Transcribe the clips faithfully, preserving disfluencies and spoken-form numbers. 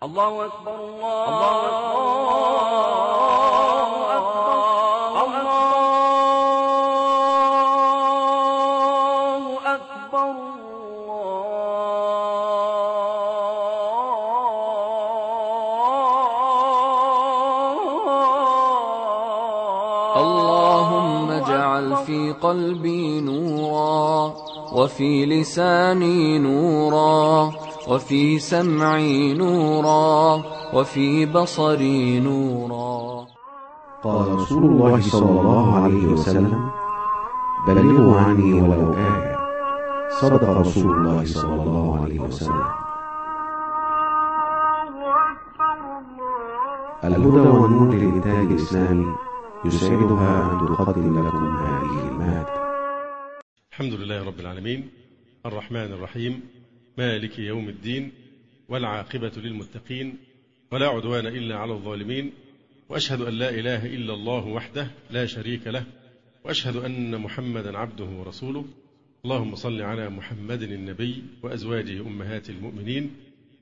الله أكبر الله أكبر الله أكبر اللهم اجعل في قلبي نورا، وفي لساني نورا، وفي سمعي نورا، وفي بصري نورا. قال رسول الله صلى الله عليه وسلم: بلغوا عني ولو آية. صدق رسول الله صلى الله عليه وسلم. الهدى والنور للإنتاج الإسلامي يسعدها أن تقدم لكم هذه المادة. الحمد لله رب العالمين، الرحمن الرحيم، مالك يوم الدين، والعاقبة للمتقين، ولا عدوان إلا على الظالمين، وأشهد أن لا إله إلا الله وحده لا شريك له، وأشهد أن محمدا عبده ورسوله. اللهم صل على محمد النبي وأزواجه أمهات المؤمنين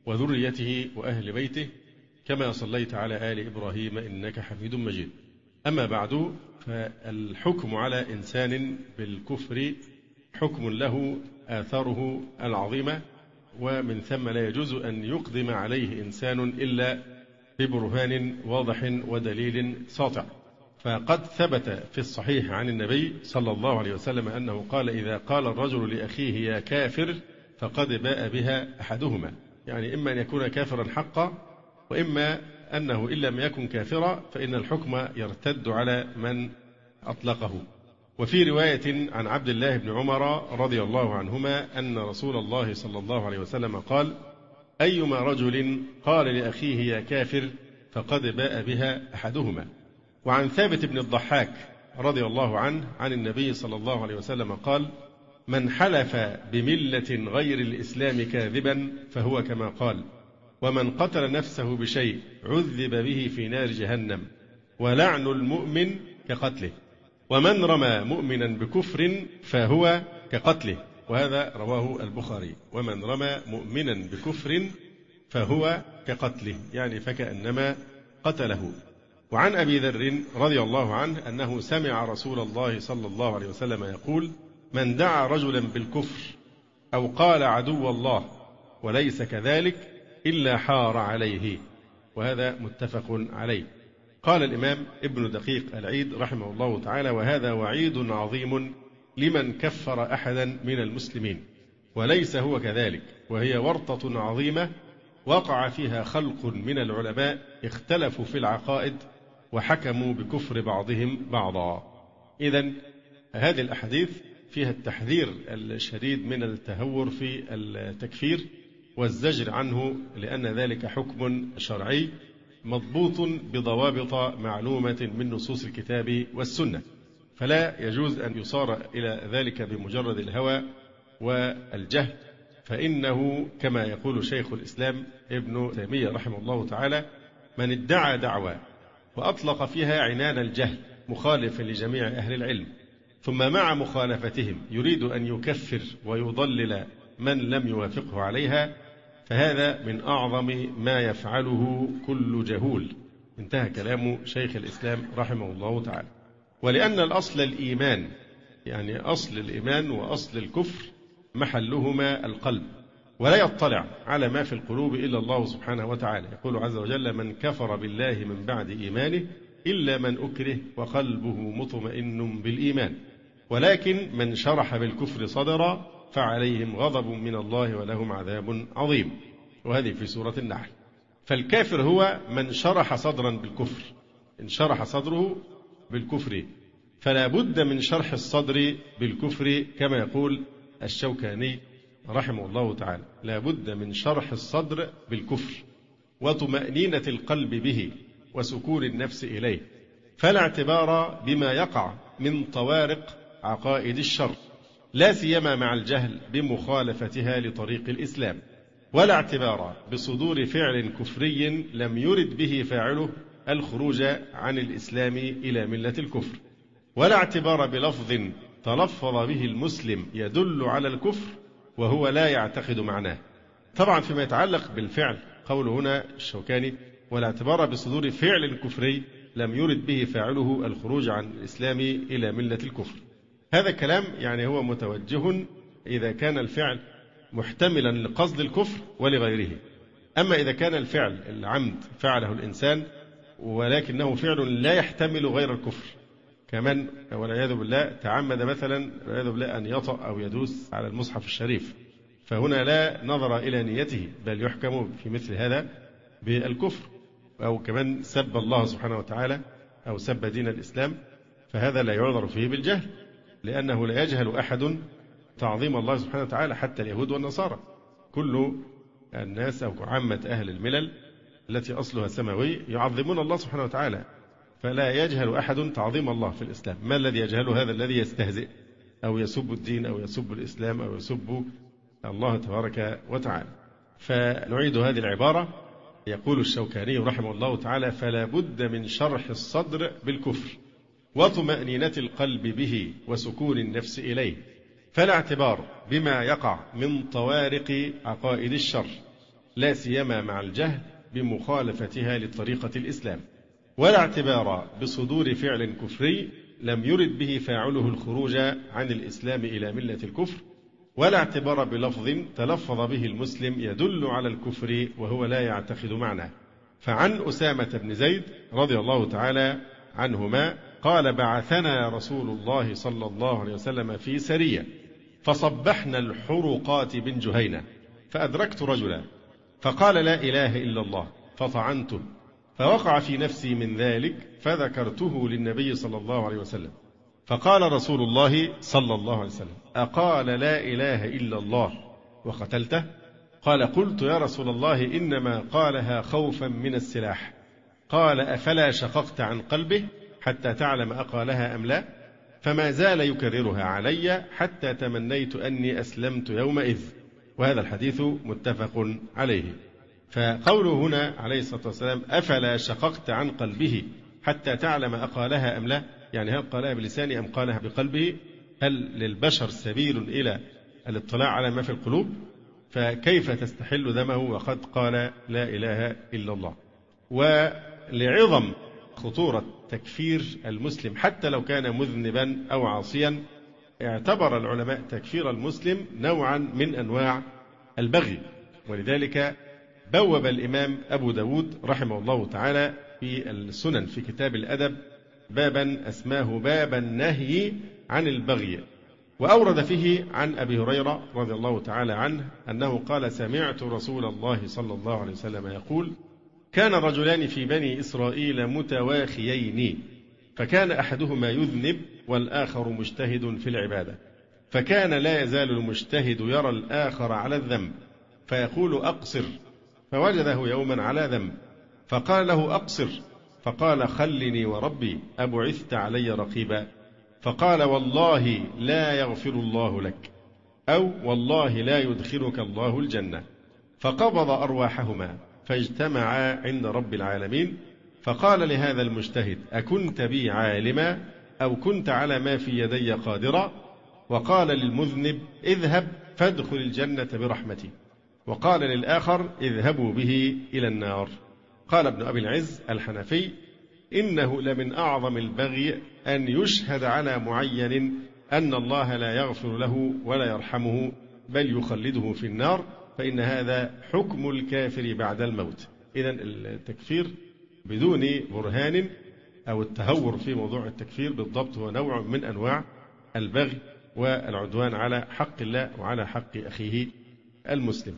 وذريته وأهل بيته، كما صليت على آل إبراهيم إنك حميد مجيد. أما بعد، فالحكم على إنسان بالكفر حكم له آثاره العظيمة، ومن ثم لا يجوز أن يقدم عليه إنسان إلا ببرهان واضح ودليل ساطع. فقد ثبت في الصحيح عن النبي صلى الله عليه وسلم أنه قال: إذا قال الرجل لأخيه يا كافر فقد باء بها أحدهما، يعني إما أن يكون كافرا حقا، وإما أنه إن لم يكن كافرا فإن الحكم يرتد على من أطلقه. وفي رواية عن عبد الله بن عمر رضي الله عنهما أن رسول الله صلى الله عليه وسلم قال: أيما رجل قال لأخيه يا كافر فقد باء بها أحدهما. وعن ثابت بن الضحاك رضي الله عنه عن النبي صلى الله عليه وسلم قال: من حلف بملة غير الإسلام كاذبا فهو كما قال، ومن قتل نفسه بشيء عذب به في نار جهنم، ولعن المؤمن كقتله، ومن رمى مؤمنا بكفر فهو كقتله. وهذا رواه البخاري. ومن رمى مؤمنا بكفر فهو كقتله، يعني فكأنما قتله. وعن أبي ذر رضي الله عنه أنه سمع رسول الله صلى الله عليه وسلم يقول: من دعا رجلا بالكفر أو قال عدو الله وليس كذلك إلا حار عليه. وهذا متفق عليه. قال الإمام ابن دقيق العيد رحمه الله تعالى: وهذا وعيد عظيم لمن كفر أحدا من المسلمين، وليس هو كذلك، وهي ورطة عظيمة وقع فيها خلق من العلماء اختلفوا في العقائد وحكموا بكفر بعضهم بعضا. إذن هذه الأحاديث فيها التحذير الشديد من التهور في التكفير والزجر عنه، لأن ذلك حكم شرعي مضبوط بضوابط معلومة من نصوص الكتاب والسنة، فلا يجوز أن يصار إلى ذلك بمجرد الهوى والجهل، فإنه كما يقول شيخ الإسلام ابن تيمية رحمه الله تعالى: من ادعى دعوى وأطلق فيها عنان الجهل مخالفا لجميع أهل العلم، ثم مع مخالفتهم يريد أن يكفر ويضلل من لم يوافقه عليها، فهذا من أعظم ما يفعله كل جهول. انتهى كلام شيخ الإسلام رحمه الله تعالى. ولأن الأصل الإيمان، يعني أصل الإيمان وأصل الكفر محلهما القلب، ولا يطلع على ما في القلوب إلا الله سبحانه وتعالى. يقول عز وجل: من كفر بالله من بعد إيمانه إلا من أكره وقلبه مطمئن بالإيمان، ولكن من شرح بالكفر صدرا فعليهم غضب من الله ولهم عذاب عظيم. وهذه في سورة النحل. فالكافر هو من شرح صدرا بالكفر، إن شرح صدره بالكفر فلا بد من شرح الصدر بالكفر، كما يقول الشوكاني رحمه الله تعالى: لا بد من شرح الصدر بالكفر وطمأنينة القلب به وسكون النفس إليه، فلا اعتبار بما يقع من طوارق عقائد الشر، لا سيما مع الجهل بمخالفتها لطريق الإسلام، ولا اعتبار بصدور فعل كفري لم يرد به فاعله الخروج عن الإسلام إلى ملة الكفر، ولا اعتبار بلفظ تلفظ به المسلم يدل على الكفر وهو لا يعتقد معناه. طبعا فيما يتعلق بالفعل قول هنا الشوكاني: ولا اعتبار بصدور فعل كفري لم يرد به فاعله الخروج عن الإسلام إلى ملة الكفر. هذا الكلام يعني هو متوجه إذا كان الفعل محتملا لقصد الكفر ولغيره. أما إذا كان الفعل العمد فعله الإنسان ولكنه فعل لا يحتمل غير الكفر، كمن والعياذ بالله تعمد مثلا والعياذ بالله أن يطأ أو يدوس على المصحف الشريف، فهنا لا نظر إلى نيته بل يحكم في مثل هذا بالكفر. أو كمن سب الله سبحانه وتعالى أو سب دين الإسلام، فهذا لا يعذر فيه بالجهل، لأنه لا يجهل أحد تعظيم الله سبحانه وتعالى حتى اليهود والنصارى. كل الناس أو عامة أهل الملل التي أصلها سماوي يعظمون الله سبحانه وتعالى، فلا يجهل أحد تعظيم الله في الإسلام. ما الذي يجهله؟ هذا الذي يستهزئ أو يسب الدين أو يسب الإسلام أو يسب الله تبارك وتعالى. فنعيد هذه العبارة. يقول الشوكاني رحمه الله تعالى: فلا بد من شرح الصدر بالكفر وطمأنينة القلب به وسكون النفس إليه، فلا اعتبار بما يقع من طوارق عقائد الشر، لا سيما مع الجهل بمخالفتها لطريقة الإسلام، ولا اعتبار بصدور فعل كفري لم يرد به فاعله الخروج عن الإسلام إلى ملة الكفر، ولا اعتبار بلفظ تلفظ به المسلم يدل على الكفر وهو لا يعتقد معناه. فعن أسامة بن زيد رضي الله تعالى عنهما قال: بعثنا رسول الله صلى الله عليه وسلم في سرية، فصبحنا الحرقات بن جهينة، فأدركت رجلا فقال: لا إله إلا الله، فطعنته، فوقع في نفسي من ذلك، فذكرته للنبي صلى الله عليه وسلم، فقال رسول الله صلى الله عليه وسلم: أقال لا إله إلا الله وقتلته؟ قال: قلت يا رسول الله إنما قالها خوفا من السلاح. قال: أفلا شققت عن قلبه حتى تعلم أقالها أم لا؟ فما زال يكررها علي حتى تمنيت أني أسلمت يومئذ. وهذا الحديث متفق عليه. فقوله هنا عليه الصلاة والسلام: أفلا شققت عن قلبه حتى تعلم أقالها أم لا، يعني هل قالها بلسانه أم قالها بقلبه؟ هل للبشر سبيل إلى الاطلاع على ما في القلوب؟ فكيف تستحل دمه وقد قال لا إله إلا الله؟ ولعظم خطورة تكفير المسلم حتى لو كان مذنبا أو عاصيا، اعتبر العلماء تكفير المسلم نوعا من أنواع البغي. ولذلك بوب الإمام أبو داود رحمه الله تعالى في السنن في كتاب الأدب بابا أسماه باب النهي عن البغي، وأورد فيه عن أبي هريرة رضي الله تعالى عنه أنه قال: سمعت رسول الله صلى الله عليه وسلم يقول: كان رجلان في بني إسرائيل متواخيين، فكان أحدهما يذنب والآخر مجتهد في العبادة، فكان لا يزال المجتهد يرى الآخر على الذنب فيقول: أقصر، فوجده يوما على ذنب فقال له: أقصر، فقال: خلني وربي أبعثت علي رقيبا؟ فقال: والله لا يغفر الله لك، أو والله لا يدخلك الله الجنة. فقبض أرواحهما فاجتمعا عند رب العالمين، فقال لهذا المجتهد: أكنت بي عالما أو كنت على ما في يدي قادرا؟ وقال للمذنب: اذهب فادخل الجنة برحمتي. وقال للآخر: اذهبوا به إلى النار. قال ابن أبي العز الحنفي: إنه لمن أعظم البغي أن يشهد على معين أن الله لا يغفر له ولا يرحمه بل يخلده في النار، فإن هذا حكم الكافر بعد الموت. إذن التكفير بدون برهان أو التهور في موضوع التكفير بالضبط هو نوع من أنواع البغي والعدوان على حق الله وعلى حق أخيه المسلم.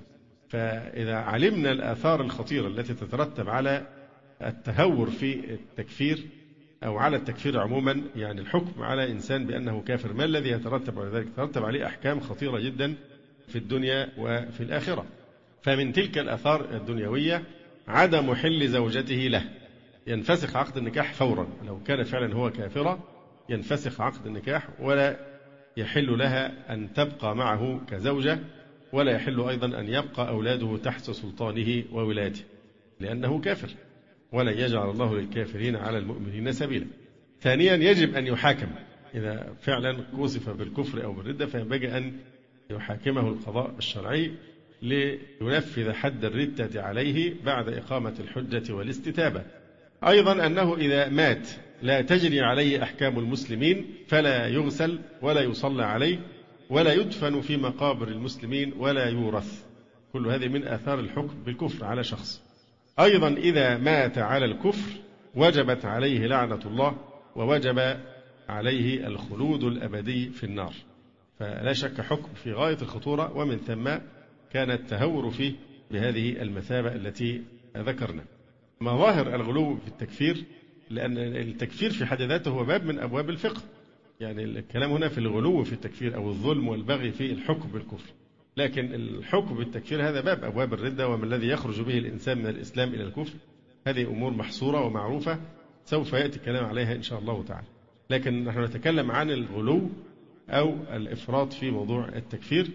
فإذا علمنا الآثار الخطيرة التي تترتب على التهور في التكفير أو على التكفير عموما، يعني الحكم على إنسان بأنه كافر، ما الذي يترتب على ذلك؟ يترتب عليه أحكام خطيرة جدا في الدنيا وفي الآخرة. فمن تلك الآثار الدنيوية عدم حل زوجته له، ينفسخ عقد النكاح فورا، لو كان فعلا هو كافرا ينفسخ عقد النكاح ولا يحل لها أن تبقى معه كزوجة، ولا يحل أيضا أن يبقى أولاده تحت سلطانه وولاته لأنه كافر، ولن يجعل الله للكافرين على المؤمنين سبيلا. ثانيا يجب أن يحاكم إذا فعلا وصف بالكفر أو بالردة، فينبغي أن يحاكمه القضاء الشرعي لينفذ حد الردة عليه بعد إقامة الحجة والاستتابة. أيضا أنه إذا مات لا تجري عليه أحكام المسلمين، فلا يغسل ولا يصلى عليه ولا يدفن في مقابر المسلمين ولا يورث. كل هذه من آثار الحكم بالكفر على شخص. أيضا إذا مات على الكفر وجبت عليه لعنة الله ووجب عليه الخلود الأبدي في النار. فلا شك حكم في غاية الخطورة، ومن ثم كان التهور فيه بهذه المثابة التي ذكرنا. مظاهر الغلو في التكفير، لأن التكفير في حد ذاته هو باب من أبواب الفقه، يعني الكلام هنا في الغلو في التكفير أو الظلم والبغي في الحكم بالكفر، لكن الحكم بالتكفير هذا باب أبواب الردة، وما الذي يخرج به الإنسان من الإسلام إلى الكفر. هذه أمور محصورة ومعروفة سوف يأتي الكلام عليها إن شاء الله تعالى، لكن نحن نتكلم عن الغلو أو الإفراط في موضوع التكفير.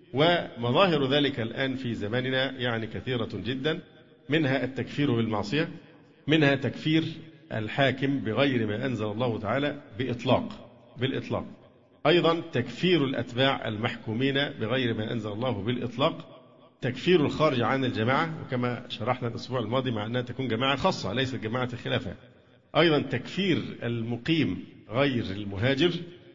ومظاهر ذلك الآن في زماننا يعني كثيرة جدا، منها التكفير بالمعصية، منها تكفير الحاكم بغير ما أنزل الله تعالى بإطلاق بالإطلاق، أيضا تكفير الأتباع المحكومين بغير ما أنزل الله بالإطلاق، تكفير الخارج عن الجماعة، وكما شرحنا الأسبوع الماضي مع أنها تكون جماعة خاصة ليست جماعة الخلافة، أيضا تكفير المقيم غير المهاجر،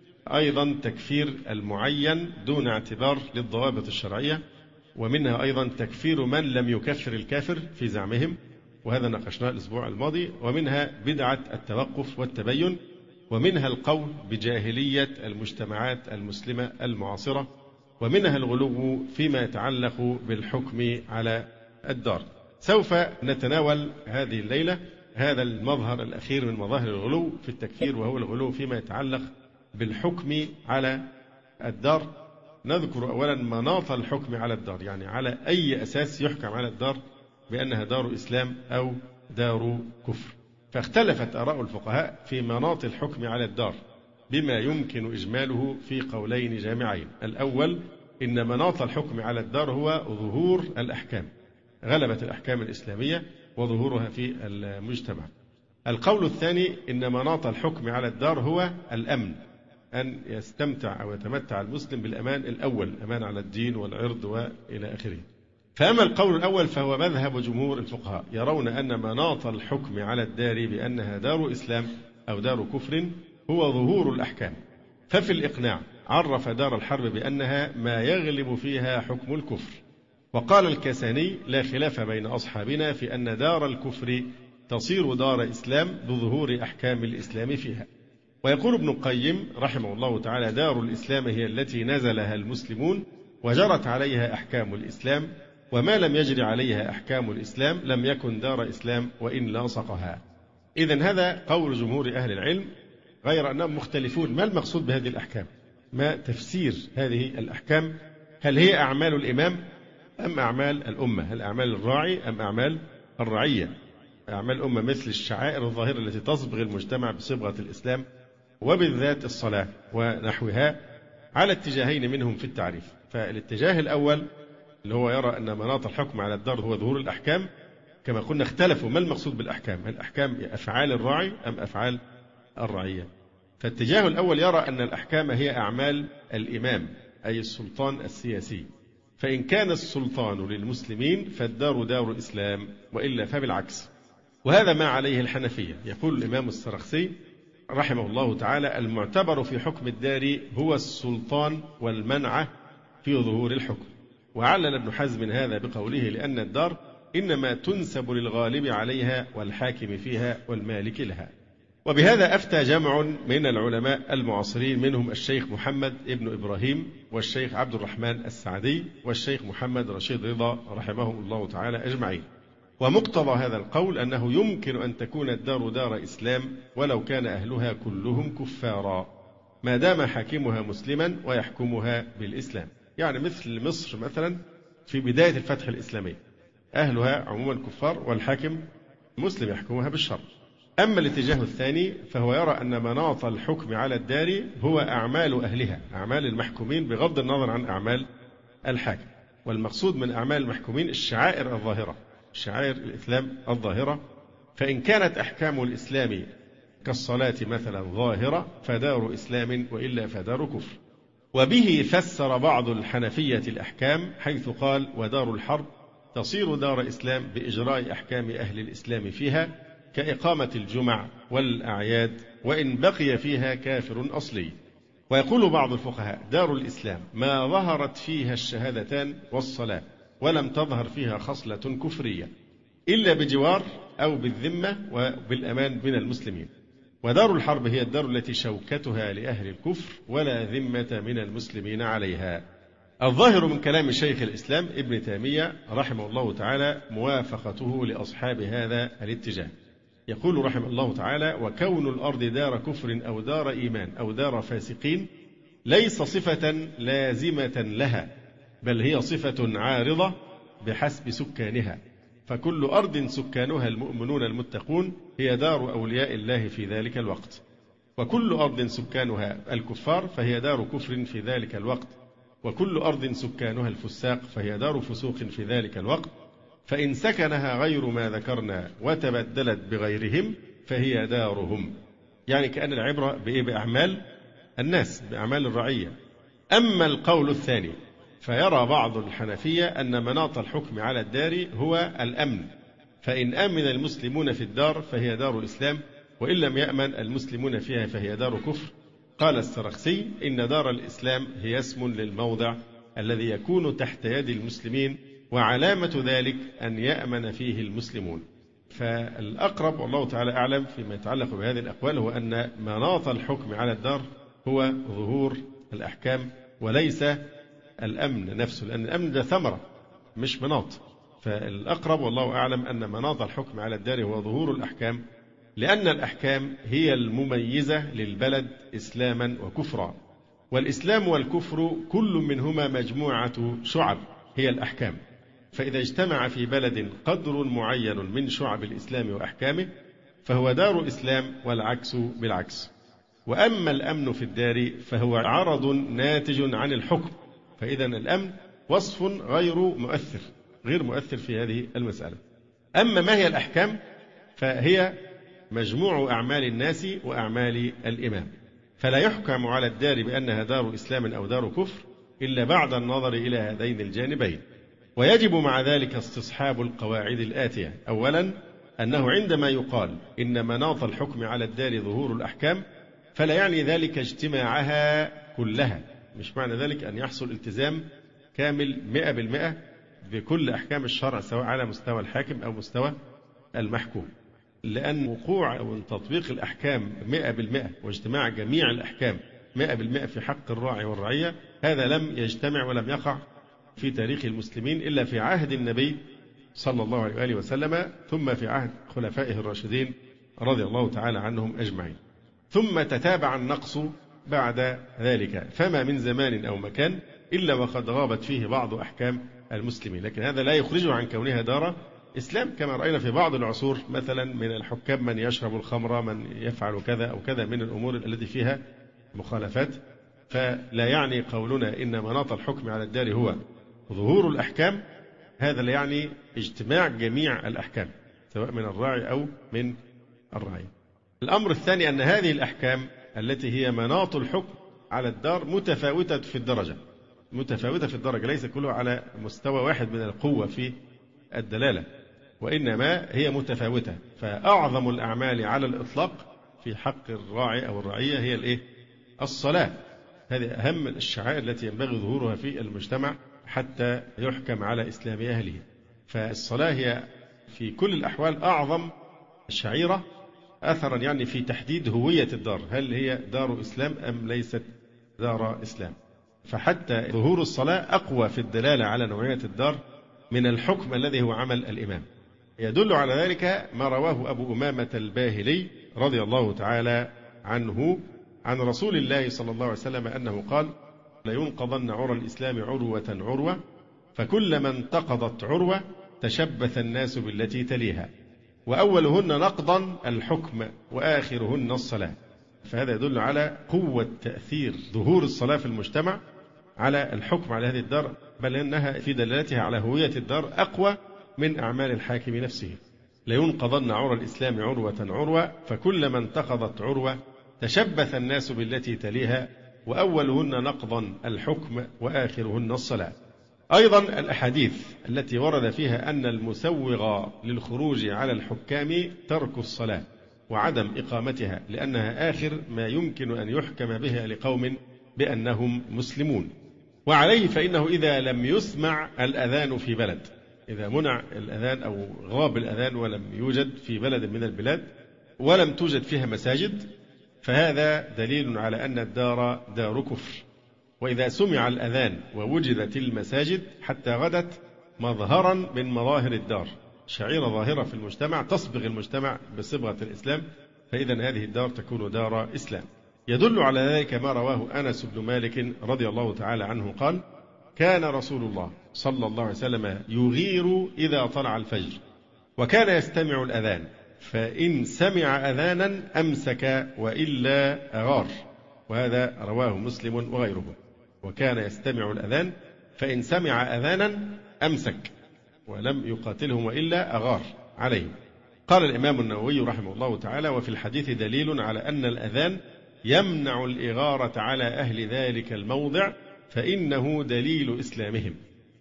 أيضا تكفير المعين دون اعتبار للضوابط الشرعية، ومنها أيضا تكفير من لم يكفر الكافر في زعمهم، وهذا ناقشناه الأسبوع الماضي، ومنها بدعة التوقف والتبين، ومنها القول بجاهلية المجتمعات المسلمة المعاصرة، ومنها الغلو فيما يتعلق بالحكم على الدار. سوف نتناول هذه الليلة هذا المظهر الأخير من مظاهر الغلو في التكفير، وهو الغلو فيما يتعلق بالحكم على الدار. نذكر أولا مناط الحكم على الدار، يعني على أي أساس يحكم على الدار بأنها دار إسلام أو دار كفر. فاختلفت آراء الفقهاء في مناط الحكم على الدار بما يمكن إجماله في قولين جامعين. الأول إن مناط الحكم على الدار هو ظهور الأحكام، غلبة الأحكام الإسلامية وظهورها في المجتمع. القول الثاني إن مناط الحكم على الدار هو الأمن، أن يستمتع أو يتمتع المسلم بالأمان الأول، أمان على الدين والعرض وإلى آخره. فأما القول الأول فهو مذهب جمهور الفقهاء، يرون أن مناط الحكم على الدار بأنها دار إسلام أو دار كفر هو ظهور الأحكام. ففي الإقناع عرف دار الحرب بأنها ما يغلب فيها حكم الكفر. وقال الكساني: لا خلاف بين أصحابنا في أن دار الكفر تصير دار إسلام بظهور أحكام الإسلام فيها. ويقول ابن القيم رحمه الله تعالى: دار الإسلام هي التي نزلها المسلمون وجرت عليها أحكام الإسلام، وما لم يجري عليها أحكام الإسلام لم يكن دار إسلام وإن لاصقها. إذن هذا قول جمهور أهل العلم، غير أنهم مختلفون ما المقصود بهذه الأحكام، ما تفسير هذه الأحكام، هل هي أعمال الإمام أم أعمال الأمة، هل أعمال الراعي أم أعمال الرعية. أعمال الأمة مثل الشعائر الظاهرة التي تصبغ المجتمع بصبغة الإسلام، وبالذات الصلاة ونحوها، على اتجاهين منهم في التعريف. فالاتجاه الأول اللي هو يرى أن مناط الحكم على الدار هو ظهور الأحكام، كما قلنا اختلفوا ما المقصود بالأحكام، هل الأحكام أفعال الراعي أم أفعال الرعية. فالاتجاه الأول يرى أن الأحكام هي أعمال الإمام أي السلطان السياسي، فإن كان السلطان للمسلمين فالدار دار إسلام، وإلا فبالعكس. وهذا ما عليه الحنفية. يقول الإمام السرخسي رحمه الله تعالى: المعتبر في حكم الدار هو السلطان والمنعة في ظهور الحكم. وعلل ابن حزم هذا بقوله: لأن الدار إنما تنسب للغالب عليها والحاكم فيها والمالك لها. وبهذا أفتى جمع من العلماء المعاصرين، منهم الشيخ محمد ابن إبراهيم والشيخ عبد الرحمن السعدي والشيخ محمد رشيد رضا رحمهم الله تعالى أجمعين. ومقتضى هذا القول أنه يمكن أن تكون الدار دار إسلام ولو كان أهلها كلهم كفارا، ما دام حاكمها مسلما ويحكمها بالإسلام. يعني مثل مصر مثلا في بداية الفتح الإسلامي، أهلها عموما كفار والحاكم مسلم يحكمها بالشرع. أما الاتجاه الثاني فهو يرى أن مناط الحكم على الدار هو أعمال أهلها، أعمال المحكومين بغض النظر عن أعمال الحاكم. والمقصود من أعمال المحكومين الشعائر الظاهرة، شعائر الإسلام الظاهرة. فإن كانت أحكام الإسلام كالصلاة مثلا ظاهرة فدار إسلام، وإلا فدار كفر. وبه فسر بعض الحنفية الأحكام حيث قال: ودار الحرب تصير دار إسلام بإجراء أحكام أهل الإسلام فيها كإقامة الجمع والأعياد وإن بقي فيها كافر أصلي. ويقول بعض الفقهاء: دار الإسلام ما ظهرت فيها الشهادتان والصلاة ولم تظهر فيها خصلة كفرية إلا بجوار أو بالذمة وبالأمان من المسلمين. ودار الحرب هي الدار التي شوكتها لأهل الكفر ولا ذمة من المسلمين عليها. الظاهر من كلام شيخ الإسلام ابن تيمية رحمه الله تعالى موافقته لأصحاب هذا الاتجاه. يقول رحمه الله تعالى: وكون الأرض دار كفر أو دار إيمان أو دار فاسقين ليس صفة لازمة لها، بل هي صفة عارضة بحسب سكانها، فكل أرض سكانها المؤمنون المتقون هي دار أولياء الله في ذلك الوقت، وكل أرض سكانها الكفار فهي دار كفر في ذلك الوقت، وكل أرض سكانها الفساق فهي دار فسوق في ذلك الوقت، فإن سكنها غير ما ذكرنا وتبدلت بغيرهم فهي دارهم. يعني كأن العبرة بإيه؟ بأعمال الناس، بأعمال الرعية. أما القول الثاني فيرى بعض الحنفية أن مناط الحكم على الدار هو الأمن، فإن أمن المسلمون في الدار فهي دار الإسلام، وإن لم يأمن المسلمون فيها فهي دار كفر. قال السرخسي: إن دار الإسلام هي اسم للموضع الذي يكون تحت يد المسلمين، وعلامة ذلك أن يأمن فيه المسلمون. فالأقرب والله تعالى أعلم فيما يتعلق بهذه الأقوال هو أن مناط الحكم على الدار هو ظهور الأحكام وليس الأمن نفسه، لأن الأمن ده ثمرة مش مناط. فالأقرب والله أعلم أن مناط الحكم على الدار هو ظهور الأحكام، لأن الأحكام هي المميزة للبلد إسلاما وكفرا، والإسلام والكفر كل منهما مجموعة شعب هي الأحكام، فإذا اجتمع في بلد قدر معين من شعب الإسلام وأحكامه فهو دار إسلام، والعكس بالعكس. وأما الأمن في الدار فهو عرض ناتج عن الحكم، فإذا الأمن وصف غير مؤثر غير مؤثر في هذه المسألة. أما ما هي الأحكام فهي مجموع أعمال الناس وأعمال الإمام، فلا يحكم على الدار بأنها دار إسلام أو دار كفر إلا بعد النظر إلى هذين الجانبين. ويجب مع ذلك استصحاب القواعد الآتية: أولا أنه عندما يقال إن مناط الحكم على الدار ظهور الأحكام فلا يعني ذلك اجتماعها كلها، مش معنى ذلك أن يحصل التزام كامل مئة بالمئة بكل أحكام الشرع سواء على مستوى الحاكم أو مستوى المحكوم، لأن وقوع أو تطبيق الأحكام مئة بالمئة واجتماع جميع الأحكام مئة بالمئة في حق الراعي والرعية هذا لم يجتمع ولم يقع في تاريخ المسلمين إلا في عهد النبي صلى الله عليه وآله وسلم، ثم في عهد خلفائه الراشدين رضي الله تعالى عنهم أجمعين، ثم تتابع النقص بعد ذلك، فما من زمان أو مكان إلا وقد غابت فيه بعض أحكام المسلمين، لكن هذا لا يخرجه عن كونها دار إسلام، كما رأينا في بعض العصور مثلا من الحكام من يشرب الخمر، من يفعل كذا أو كذا من الأمور التي فيها مخالفات. فلا يعني قولنا إن مناط الحكم على الدار هو ظهور الأحكام، هذا لا يعني اجتماع جميع الأحكام سواء من الراعي أو من الرعية. الأمر الثاني أن هذه الأحكام التي هي مناط الحكم على الدار متفاوتة في الدرجة متفاوتة في الدرجة ليس كلها على مستوى واحد من القوة في الدلالة، وإنما هي متفاوتة. فأعظم الأعمال على الإطلاق في حق الراعي أو الرعية هي الإيه؟ الصلاة. هذه أهم الشعائر التي ينبغي ظهورها في المجتمع حتى يحكم على إسلام أهله. فالصلاة هي في كل الأحوال أعظم شعيرة أثرا يعني في تحديد هوية الدار، هل هي دار إسلام أم ليست دار إسلام. فحتى ظهور الصلاة أقوى في الدلالة على نوعية الدار من الحكم الذي هو عمل الإمام. يدل على ذلك ما رواه أبو أمامة الباهلي رضي الله تعالى عنه عن رسول الله صلى الله عليه وسلم أنه قال: لينقضن عرى الإسلام عروة عروة، فكلما انتقضت عروة تشبث الناس بالتي تليها، وأولهن نقضا الحكم وآخرهن الصلاة. فهذا يدل على قوة تأثير ظهور الصلاة في المجتمع على الحكم على هذه الدار، بل إنها في دلالتها على هوية الدار أقوى من أعمال الحاكم نفسه. لينقضن عرى الإسلام عروة عروة، فكلما انتقضت عروة تشبث الناس بالتي تليها، وأولهن نقضا الحكم وآخرهن الصلاة. أيضا الأحاديث التي ورد فيها أن المسوغ للخروج على الحكام ترك الصلاة وعدم إقامتها، لأنها آخر ما يمكن أن يحكم بها لقوم بأنهم مسلمون. وعليه فإنه إذا لم يسمع الأذان في بلد، إذا منع الأذان أو غاب الأذان ولم يوجد في بلد من البلاد ولم توجد فيها مساجد، فهذا دليل على أن الدار دار كفر. وإذا سمع الأذان ووجدت المساجد حتى غدت مظهرا من مظاهر الدار، شعيرة ظاهرة في المجتمع تصبغ المجتمع بصبغة الإسلام، فإذا هذه الدار تكون دار إسلام. يدل على ذلك ما رواه أنس بن مالك رضي الله تعالى عنه قال: كان رسول الله صلى الله عليه وسلم يغير إذا طلع الفجر، وكان يستمع الأذان، فإن سمع أذانا أمسك وإلا أغار. وهذا رواه مسلم وغيره. وكان يستمع الأذان فإن سمع أذانا أمسك ولم يقاتلهم وإلا أغار عليهم. قال الإمام النووي رحمه الله تعالى: وفي الحديث دليل على أن الأذان يمنع الإغارة على أهل ذلك الموضع، فإنه دليل إسلامهم.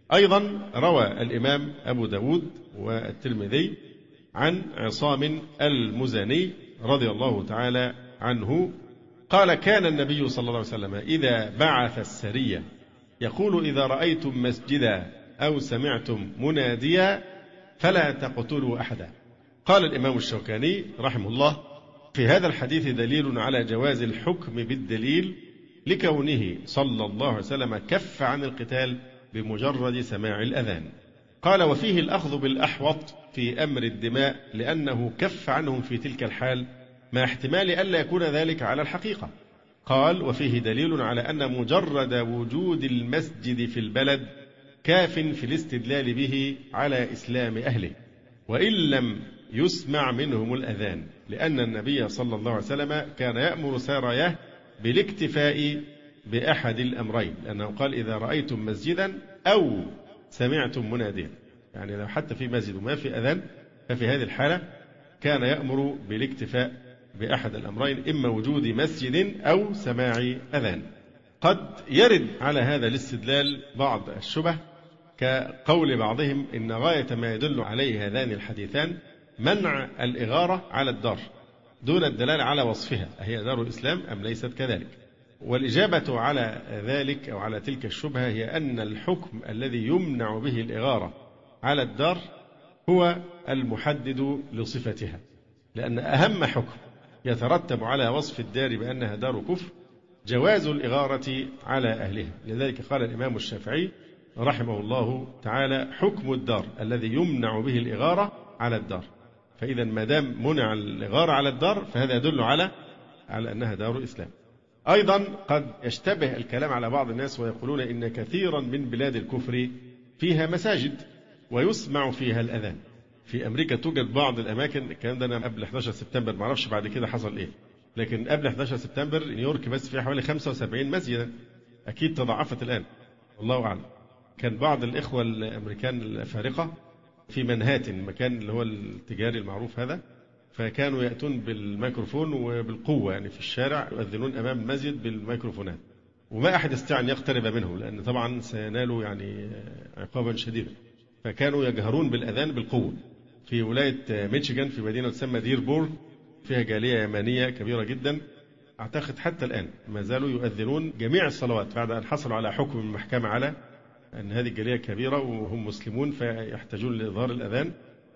أيضا روى الإمام أبو داود والترمذي عن عصام المزني رضي الله تعالى عنه قال: كان النبي صلى الله عليه وسلم إذا بعث السرية يقول: إذا رأيتم مسجدا أو سمعتم مناديا فلا تقتلوا أحدا. قال الإمام الشوكاني رحمه الله: في هذا الحديث دليل على جواز الحكم بالدليل، لكونه صلى الله عليه وسلم كف عن القتال بمجرد سماع الأذان. قال: وفيه الأخذ بالأحوط في أمر الدماء، لأنه كف عنهم في تلك الحال مع احتمال ألا يكون ذلك على الحقيقة. قال: وفيه دليل على أن مجرد وجود المسجد في البلد كاف في الاستدلال به على إسلام أهله، وإن لم يسمع منهم الأذان، لأن النبي صلى الله عليه وسلم كان يأمر سراياه بالاكتفاء بأحد الأمرين، لأنه قال: إذا رأيتم مسجدا أو سمعتم مناديا، يعني لو حتى في مسجد وما في أذان ففي هذه الحالة كان يأمر بالاكتفاء بأحد الأمرين، إما وجود مسجد أو سماع أذان. قد يرد على هذا الاستدلال بعض الشبه، كقول بعضهم إن غاية ما يدل عليه هذان الحديثان منع الإغارة على الدار دون الدلالة على وصفها، أهي دار الإسلام أم ليست كذلك؟ والإجابة على ذلك أو على تلك الشبهة هي أن الحكم الذي يمنع به الإغارة على الدار هو المحدد لصفتها، لأن أهم حكم يترتب على وصف الدار بأنها دار كفر جواز الإغارة على أهلها. لذلك قال الإمام الشافعي رحمه الله تعالى: حكم الدار الذي يمنع به الإغارة على الدار. فإذا ما دام منع الإغارة على الدار فهذا يدل على على أنها دار إسلام. أيضا قد يشتبه الكلام على بعض الناس ويقولون إن كثيرا من بلاد الكفر فيها مساجد ويسمع فيها الأذان. في أمريكا توجد بعض الأماكن، الكلام ده أنا قبل أحد عشر سبتمبر، ما أعرفش بعد كده حصل إيه، لكن قبل أحد عشر سبتمبر نيويورك بس فيها حوالي خمسة وسبعين مسجدا، أكيد تضاعفت الآن والله أعلم. كان بعض الإخوة الأمريكان الفارقة في منهاتن، مكان اللي هو التجاري المعروف هذا، فكانوا يأتون بالميكروفون وبالقوة يعني في الشارع يؤذنون أمام المسجد بالميكروفونات، وما أحد يستطيع أن يقترب منهم لأن طبعا سينالوا يعني عقابا شديدا. فكانوا يجهرون بالأذان بالقوة. في ولاية ميشيغان في مدينة تسمى ديربورن فيها جالية يمانية كبيرة جدا، أعتقد حتى الآن ما زالوا يؤذنون جميع الصلوات بعد أن حصلوا على حكم من المحكمة على أن هذه الجالية كبيرة وهم مسلمون فيحتاجون لإظهار الأذان.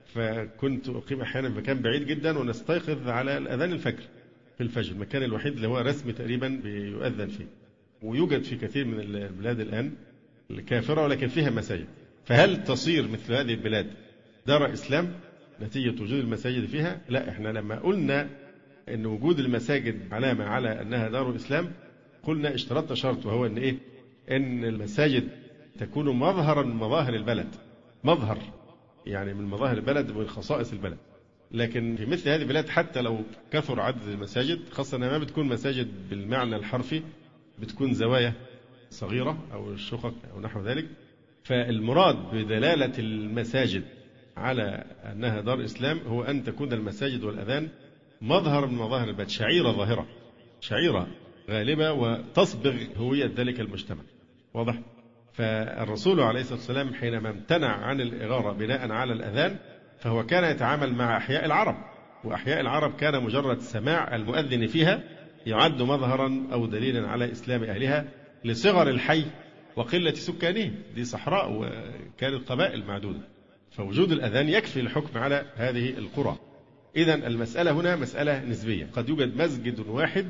فكنت أقيم أحيانا في مكان بعيد جدا ونستيقظ على الأذان الفجر في الفجر، المكان الوحيد اللي هو رسمي تقريبا بيؤذن فيه. ويوجد في كثير من البلاد الآن الكافرة ولكن فيها مساجد. فهل تصير مثل هذه البلاد دار إسلام نتيجة وجود المساجد فيها؟ لا، إحنا لما قلنا أن وجود المساجد علامة على أنها دار إسلام قلنا اشترطنا شرط، وهو أن إيه؟ أن المساجد تكون مظهرا من مظاهر البلد، مظهر يعني من مظاهر البلد ومن خصائص البلد. لكن في مثل هذه البلاد حتى لو كثر عدد المساجد، خاصة أنها ما بتكون مساجد بالمعنى الحرفي، بتكون زوايا صغيرة أو شقق أو نحو ذلك. فالمراد بدلالة المساجد على أنها دار إسلام هو أن تكون المساجد والأذان مظهر من مظاهر البلد، شعيرة ظاهرة، شعيرة غالبة وتصبغ هوية ذلك المجتمع. واضح؟ فالرسول عليه الصلاة والسلام حينما امتنع عن الإغارة بناء على الأذان فهو كان يتعامل مع أحياء العرب، وأحياء العرب كان مجرد سماع المؤذن فيها يعد مظهرا أو دليلا على إسلام أهلها لصغر الحي وقلة سكانه. دي صحراء وكانت قبائل معدودة، فوجود الأذان يكفي الحكم على هذه القرى. إذن المسألة هنا مسألة نسبية، قد يوجد مسجد واحد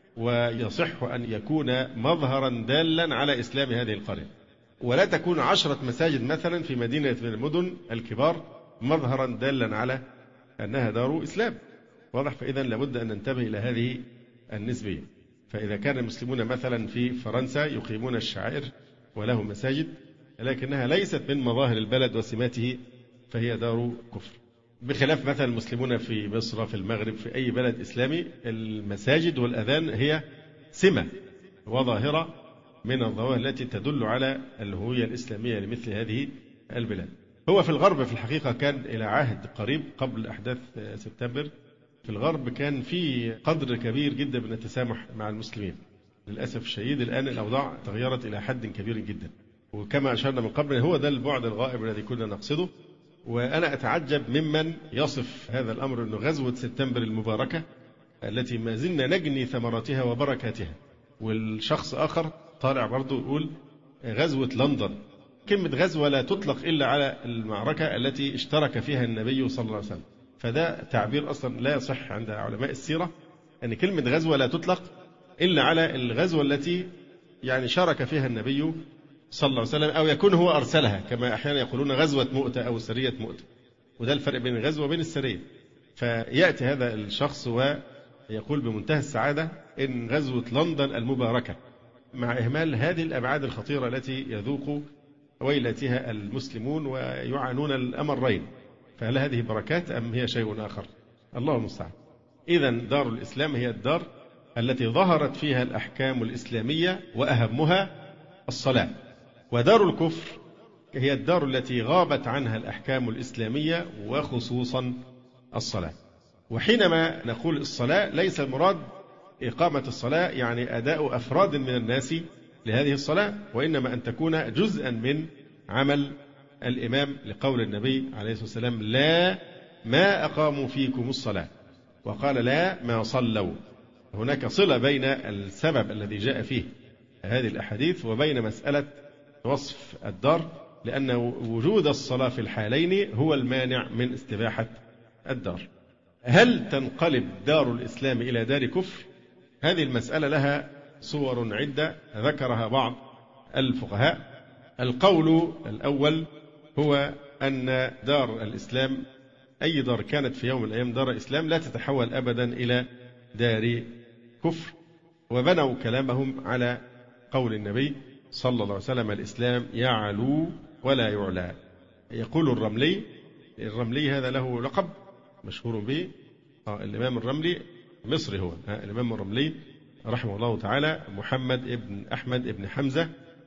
ويصح أن يكون مظهرا دالا على إسلام هذه القرية، ولا تكون عشرة مساجد مثلا في مدينة من المدن الكبار مظهرا دالا على أنها دار إسلام. واضح؟ فإذا لابد أن ننتبه إلى هذه النسبية. فإذا كان المسلمون مثلا في فرنسا يقيمون الشعائر ولهم مساجد لكنها ليست من مظاهر البلد وسماته فهي دار كفر، بخلاف مثلا المسلمون في مصر في المغرب في أي بلد إسلامي المساجد والأذان هي سمة وظاهرة من الظواهر التي تدل على الهوية الإسلامية لمثل هذه البلاد. هو في الغرب في الحقيقة كان إلى عهد قريب قبل أحداث سبتمبر في الغرب كان في قدر كبير جدا من التسامح مع المسلمين. للأسف الشديد الآن الأوضاع تغيرت إلى حد كبير جدا، وكما أشرنا من قبل هو ده البعد الغائب الذي كنا نقصده. وأنا أتعجب ممن يصف هذا الأمر أنه غزوة سبتمبر المباركة التي ما زلنا نجني ثمراتها وبركاتها، والشخص آخر طالع برضه يقول غزوة لندن. كلمة غزوة لا تطلق إلا على المعركة التي اشترك فيها النبي صلى الله عليه وسلم، فده تعبير أصلا لا يصح عند علماء السيرة أن كلمة غزوة لا تطلق إلا على الغزوة التي يعني شارك فيها النبي صلى الله عليه وسلم، أو يكون هو أرسلها كما أحيانا يقولون غزوة مؤتة أو سرية مؤتة، وده الفرق بين الغزوة وبين السرية. فيأتي هذا الشخص ويقول بمنتهى السعادة إن غزوة لندن المباركة، مع إهمال هذه الأبعاد الخطيرة التي يذوق ويلتها المسلمون ويعانون الأمرين. فهل هذه بركات أم هي شيء آخر؟ الله المستعان. إذن دار الإسلام هي الدار التي ظهرت فيها الأحكام الإسلامية وأهمها الصلاة، ودار الكفر هي الدار التي غابت عنها الأحكام الإسلامية وخصوصا الصلاة. وحينما نقول الصلاة ليس المراد إقامة الصلاة يعني أداء أفراد من الناس لهذه الصلاة، وإنما أن تكون جزءا من عمل الإمام، لقول النبي عليه الصلاة والسلام لا ما أقاموا فيكم الصلاة، وقال لا ما صلوا. هناك صلة بين السبب الذي جاء فيه هذه الأحاديث وبين مسألة وصف الدار، لأن وجود الصلاة في الحالين هو المانع من استباحة الدار. هل تنقلب دار الإسلام إلى دار كفر؟ هذه المسألة لها صور عدة ذكرها بعض الفقهاء. القول الأول هو أن دار الإسلام أي دار كانت في يوم من الأيام دار إسلام لا تتحول أبدا إلى دار كفر، وبنوا كلامهم على قول النبي صلى الله عليه وسلم الإسلام يعلو ولا يعلى. يقول الرملي، الرملي هذا له لقب مشهور به، آه الإمام الرملي مصري هو، آه الإمام الرملي رحمه الله تعالى محمد ابن أحمد ابن حمزة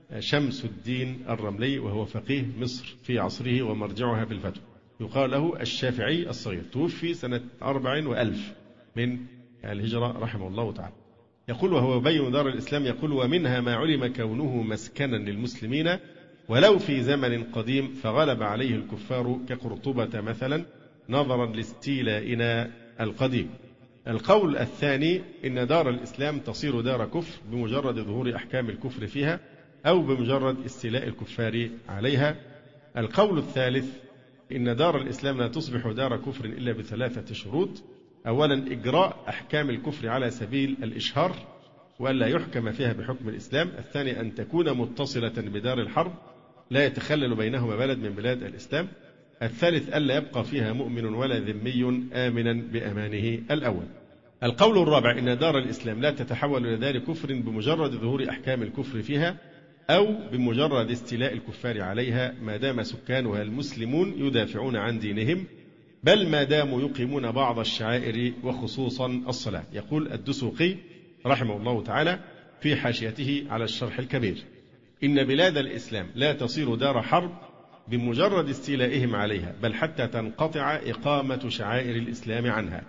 شمس الدين الرملي، وهو فقيه مصر في عصره ومرجعها في الفتوى، يقال له الشافعي الصغير، توفي سنة أربع وألف من الهجرة رحمه الله تعالى. يقول وهو يبين دار الإسلام، يقول ومنها ما علم كونه مسكنا للمسلمين ولو في زمن قديم فغلب عليه الكفار كقرطبة مثلا نظرا لاستيلائنا القديم. القول الثاني إن دار الإسلام تصير دار كفر بمجرد ظهور أحكام الكفر فيها أو بمجرد استيلاء الكفار عليها. القول الثالث إن دار الإسلام لا تصبح دار كفر إلا بثلاثة شروط: أولا إجراء أحكام الكفر على سبيل الإشهار وألا يحكم فيها بحكم الإسلام. الثاني أن تكون متصلة بدار الحرب لا يتخلل بينهما بلد من بلاد الإسلام. الثالث ألا يبقى فيها مؤمن ولا ذمي آمنا بأمانه الأول. القول الرابع إن دار الإسلام لا تتحول إلى دار كفر بمجرد ظهور أحكام الكفر فيها أو بمجرد استيلاء الكفار عليها ما دام سكانها المسلمون يدافعون عن دينهم، بل ما داموا يقيمون بعض الشعائر وخصوصا الصلاة. يقول الدسوقي رحمه الله تعالى في حاشيته على الشرح الكبير: إن بلاد الإسلام لا تصير دار حرب بمجرد استيلائهم عليها، بل حتى تنقطع إقامة شعائر الإسلام عنها،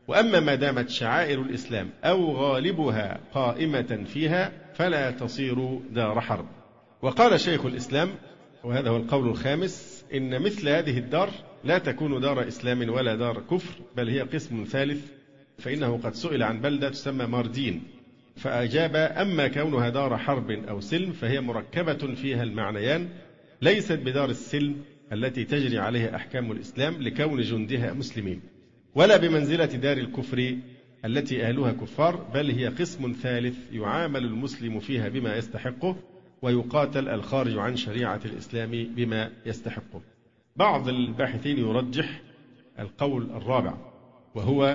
وأما ما دامت شعائر الإسلام أو غالبها قائمة فيها فلا تصير دار حرب. وقال شيخ الإسلام، وهذا هو القول الخامس، إن مثل هذه الدار لا تكون دار إسلام ولا دار كفر، بل هي قسم ثالث، فإنه قد سئل عن بلدة تسمى ماردين فأجاب: أما كونها دار حرب أو سلم فهي مركبة فيها المعنيان، ليست بدار السلم التي تجري عليها أحكام الإسلام لكون جندها مسلمين، ولا بمنزلة دار الكفر التي أهلها كفار، بل هي قسم ثالث يعامل المسلم فيها بما يستحقه، ويقاتل الخارج عن شريعة الإسلام بما يستحقه. بعض الباحثين يرجح القول الرابع، وهو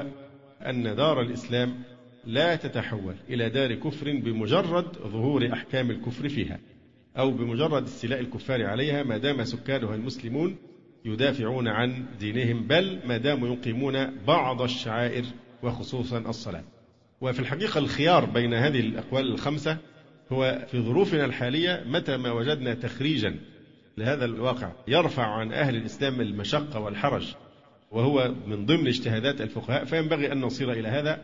أن دار الإسلام لا تتحول إلى دار كفر بمجرد ظهور أحكام الكفر فيها، أو بمجرد استيلاء الكفار عليها، ما دام سكانها المسلمون يدافعون عن دينهم، بل ما داموا يقيمون بعض الشعائر وخصوصا الصلاة. وفي الحقيقة الخيار بين هذه الأقوال الخمسة هو في ظروفنا الحالية، متى ما وجدنا تخريجا لهذا الواقع يرفع عن أهل الإسلام المشقة والحرج، وهو من ضمن اجتهادات الفقهاء، فينبغي أن نصير إلى هذا،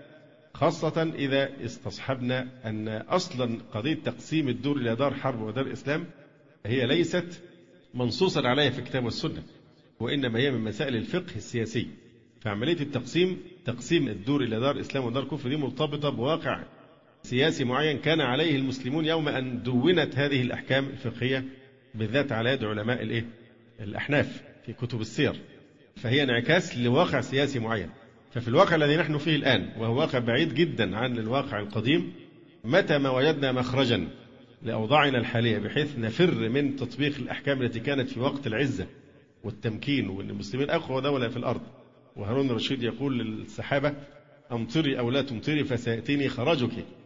خاصة إذا استصحبنا أن أصلا قضية تقسيم الدور إلى دار حرب ودار إسلام هي ليست منصوصا عليها في الكتاب والسنة، وإنما هي من مسائل الفقه السياسي. فعملية التقسيم تقسيم الدور إلى دار إسلام ودار كفر دي مرتبطة بواقع سياسي معين كان عليه المسلمون يوم أن دونت هذه الأحكام الفقهية، بالذات على يد علماء الإيه؟ الأحناف في كتب السير، فهي انعكاس لواقع سياسي معين. ففي الواقع الذي نحن فيه الآن، وهو واقع بعيد جدا عن الواقع القديم، متى ما وجدنا مخرجا لأوضاعنا الحالية بحيث نفر من تطبيق الأحكام التي كانت في وقت العزة والتمكين وأن المسلمين أقوى دولة في الأرض، وهارون الرشيد يقول للسحابة: أمطري أو لا تمطري فسيأتيني خرجك،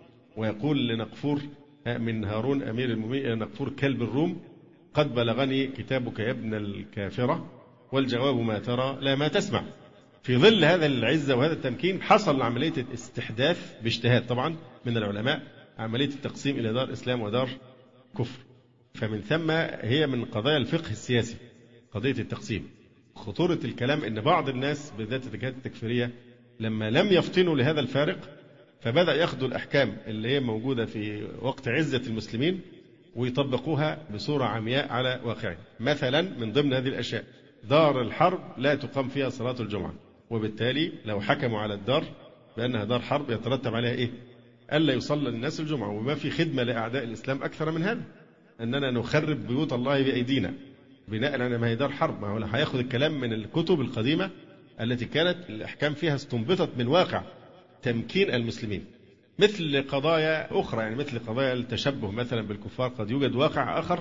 ويقول لنقفور من هارون أمير المؤمنين: نقفور كلب الروم، قد بلغني كتابك يا ابن الكافرة، والجواب ما ترى لا ما تسمع. في ظل هذا العزة وهذا التمكين حصل عملية الاستحداث باجتهاد طبعا من العلماء، عملية التقسيم إلى دار إسلام ودار كفر. فمن ثم هي من قضايا الفقه السياسي قضية التقسيم. خطورة الكلام أن بعض الناس بالذات الجهات التكفيرية لما لم يفطنوا لهذا الفارق فبدأ ياخذوا الأحكام اللي هي موجودة في وقت عزة المسلمين ويطبقوها بصورة عمياء على واقعهم. مثلا من ضمن هذه الأشياء دار الحرب لا تقام فيها صلاة الجمعة، وبالتالي لو حكموا على الدار بأنها دار حرب يترتب عليها إيه؟ ألا يصلى للناس الجمعة. وما في خدمة لأعداء الإسلام أكثر من هذا، أننا نخرب بيوت الله بأيدينا بناء على ما هي دار حرب. ما هو هياخذ الكلام من الكتب القديمة التي كانت الأحكام فيها استنبطت من واقع تمكين المسلمين، مثل قضايا أخرى، يعني مثل قضايا التشبه مثلا بالكفار، قد يوجد واقع آخر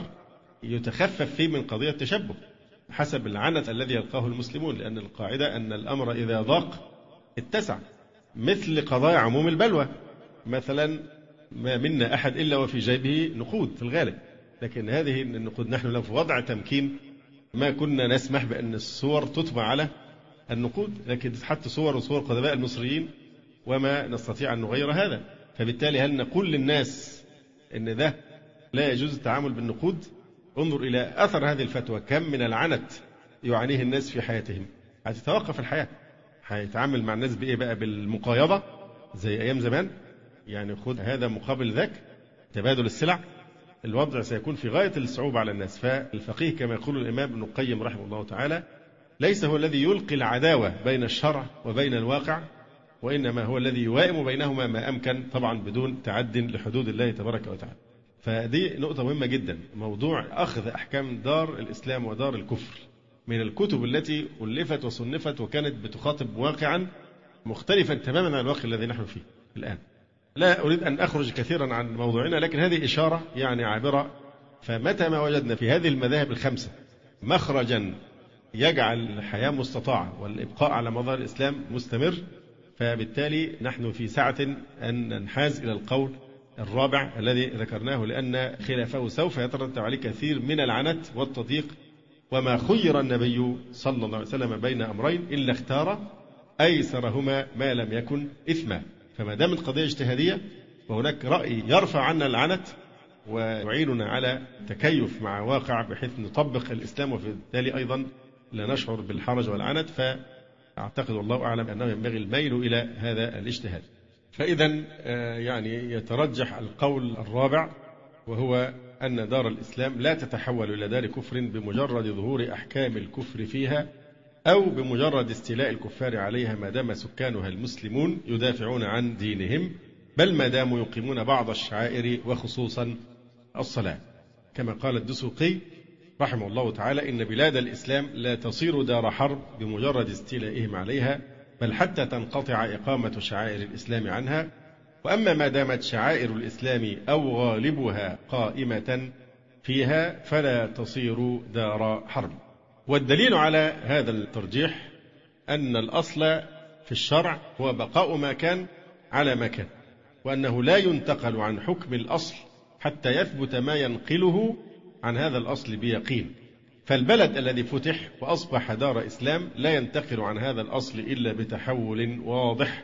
يتخفف فيه من قضية التشبه حسب العنت الذي يلقاه المسلمون، لأن القاعدة أن الأمر إذا ضاق اتسع. مثل قضايا عموم البلوى، مثلا ما منا أحد إلا وفي جيبه نقود في الغالب، لكن هذه النقود نحن لو في وضع تمكين ما كنا نسمح بأن الصور تطبع على النقود، لكن حتى صور وصور قدماء المصريين وما نستطيع أن نغير هذا. فبالتالي هل نقول للناس أن ده لا يجوز التعامل بالنقود؟ انظر إلى أثر هذه الفتوى، كم من العنت يعانيه الناس في حياتهم. هتتوقف الحياة، هيتعامل مع الناس بإيه بقى؟ بالمقايضة زي أيام زمان، يعني خذ هذا مقابل ذاك، تبادل السلع. الوضع سيكون في غاية الصعوبة على الناس. فالفقيه كما يقول الإمام ابن القيم رحمه الله تعالى ليس هو الذي يلقي العداوة بين الشرع وبين الواقع، وإنما هو الذي يوائم بينهما ما أمكن، طبعا بدون تعد لحدود الله تبارك وتعالى. فدي نقطة مهمة جدا، موضوع أخذ أحكام دار الإسلام ودار الكفر من الكتب التي ألفت وصنفت وكانت بتخاطب واقعا مختلفا تماما عن الواقع الذي نحن فيه الآن. لا أريد أن أخرج كثيرا عن موضوعنا، لكن هذه إشارة يعني عابرة. فمتى ما وجدنا في هذه المذاهب الخمسة مخرجا يجعل الحياة مستطاعة والإبقاء على مظاهر الإسلام مستمر، فبالتالي نحن في سعة أن ننحاز إلى القول الرابع الذي ذكرناه، لأن خلافه سوف يترتب عليه كثير من العنت والتضييق. وما خير النبي صلى الله عليه وسلم بين أمرين إلا اختار أيسرهما ما لم يكن إثما. فما دام القضية اجتهادية وهناك رأي يرفع عنا العنت ويعيننا على تكيف مع واقع بحيث نطبق الإسلام، وفي بالتالي أيضا لا نشعر بالحرج والعنت، أعتقد والله أعلم أنه ينبغي الميل إلى هذا الاجتهاد. فإذا يعني يترجح القول الرابع، وهو أن دار الإسلام لا تتحول إلى دار كفر بمجرد ظهور أحكام الكفر فيها أو بمجرد استيلاء الكفار عليها ما دام سكانها المسلمون يدافعون عن دينهم، بل ما داموا يقيمون بعض الشعائر وخصوصا الصلاة. كما قال الدسوقي رحمه الله تعالى: إن بلاد الإسلام لا تصير دار حرب بمجرد استيلائهم عليها، بل حتى تنقطع إقامة شعائر الإسلام عنها، وأما ما دامت شعائر الإسلام أو غالبها قائمة فيها فلا تصير دار حرب. والدليل على هذا الترجيح أن الأصل في الشرع هو بقاء ما كان على ما كان، وأنه لا ينتقل عن حكم الأصل حتى يثبت ما ينقله عن هذا الأصل بيقين. فالبلد الذي فتح وأصبح دار إسلام لا ينتقل عن هذا الأصل إلا بتحول واضح،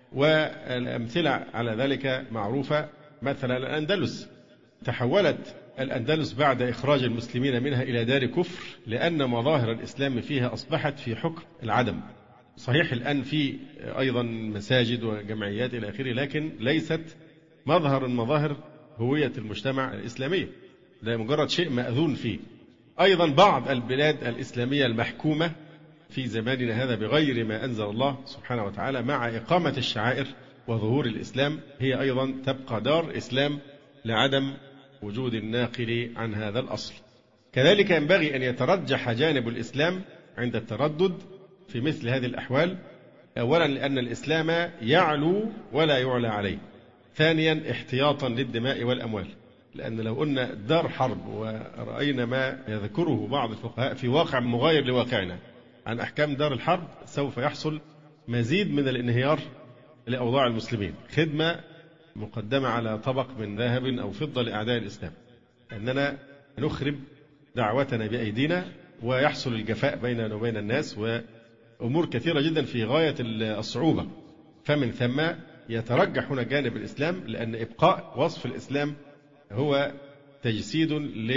والأمثلة على ذلك معروفة. مثلا الأندلس، تحولت الأندلس بعد إخراج المسلمين منها إلى دار كفر لأن مظاهر الإسلام فيها أصبحت في حكم العدم. صحيح الآن في أيضا مساجد وجمعيات إلى آخره، لكن ليست مظهر من مظاهر هوية المجتمع الإسلامية، ده مجرد شيء مأذون فيه. أيضا بعض البلاد الإسلامية المحكومة في زماننا هذا بغير ما أنزل الله سبحانه وتعالى مع إقامة الشعائر وظهور الإسلام هي أيضا تبقى دار إسلام لعدم وجود الناقل عن هذا الأصل. كذلك ينبغي أن يترجح جانب الإسلام عند التردد في مثل هذه الأحوال. أولا لأن الإسلام يعلو ولا يعلى عليه. ثانيا احتياطا للدماء والأموال، لأن لو قلنا دار حرب ورأينا ما يذكره بعض الفقهاء في واقع مغاير لواقعنا عن أحكام دار الحرب سوف يحصل مزيد من الانهيار لأوضاع المسلمين، خدمة مقدمة على طبق من ذهب أو فضة لأعداء الإسلام، أننا نخرب دعوتنا بأيدينا ويحصل الجفاء بيننا وبين الناس وأمور كثيرة جدا في غاية الصعوبة. فمن ثم يترجح هنا جانب الإسلام، لأن إبقاء وصف الإسلام هو تجسيد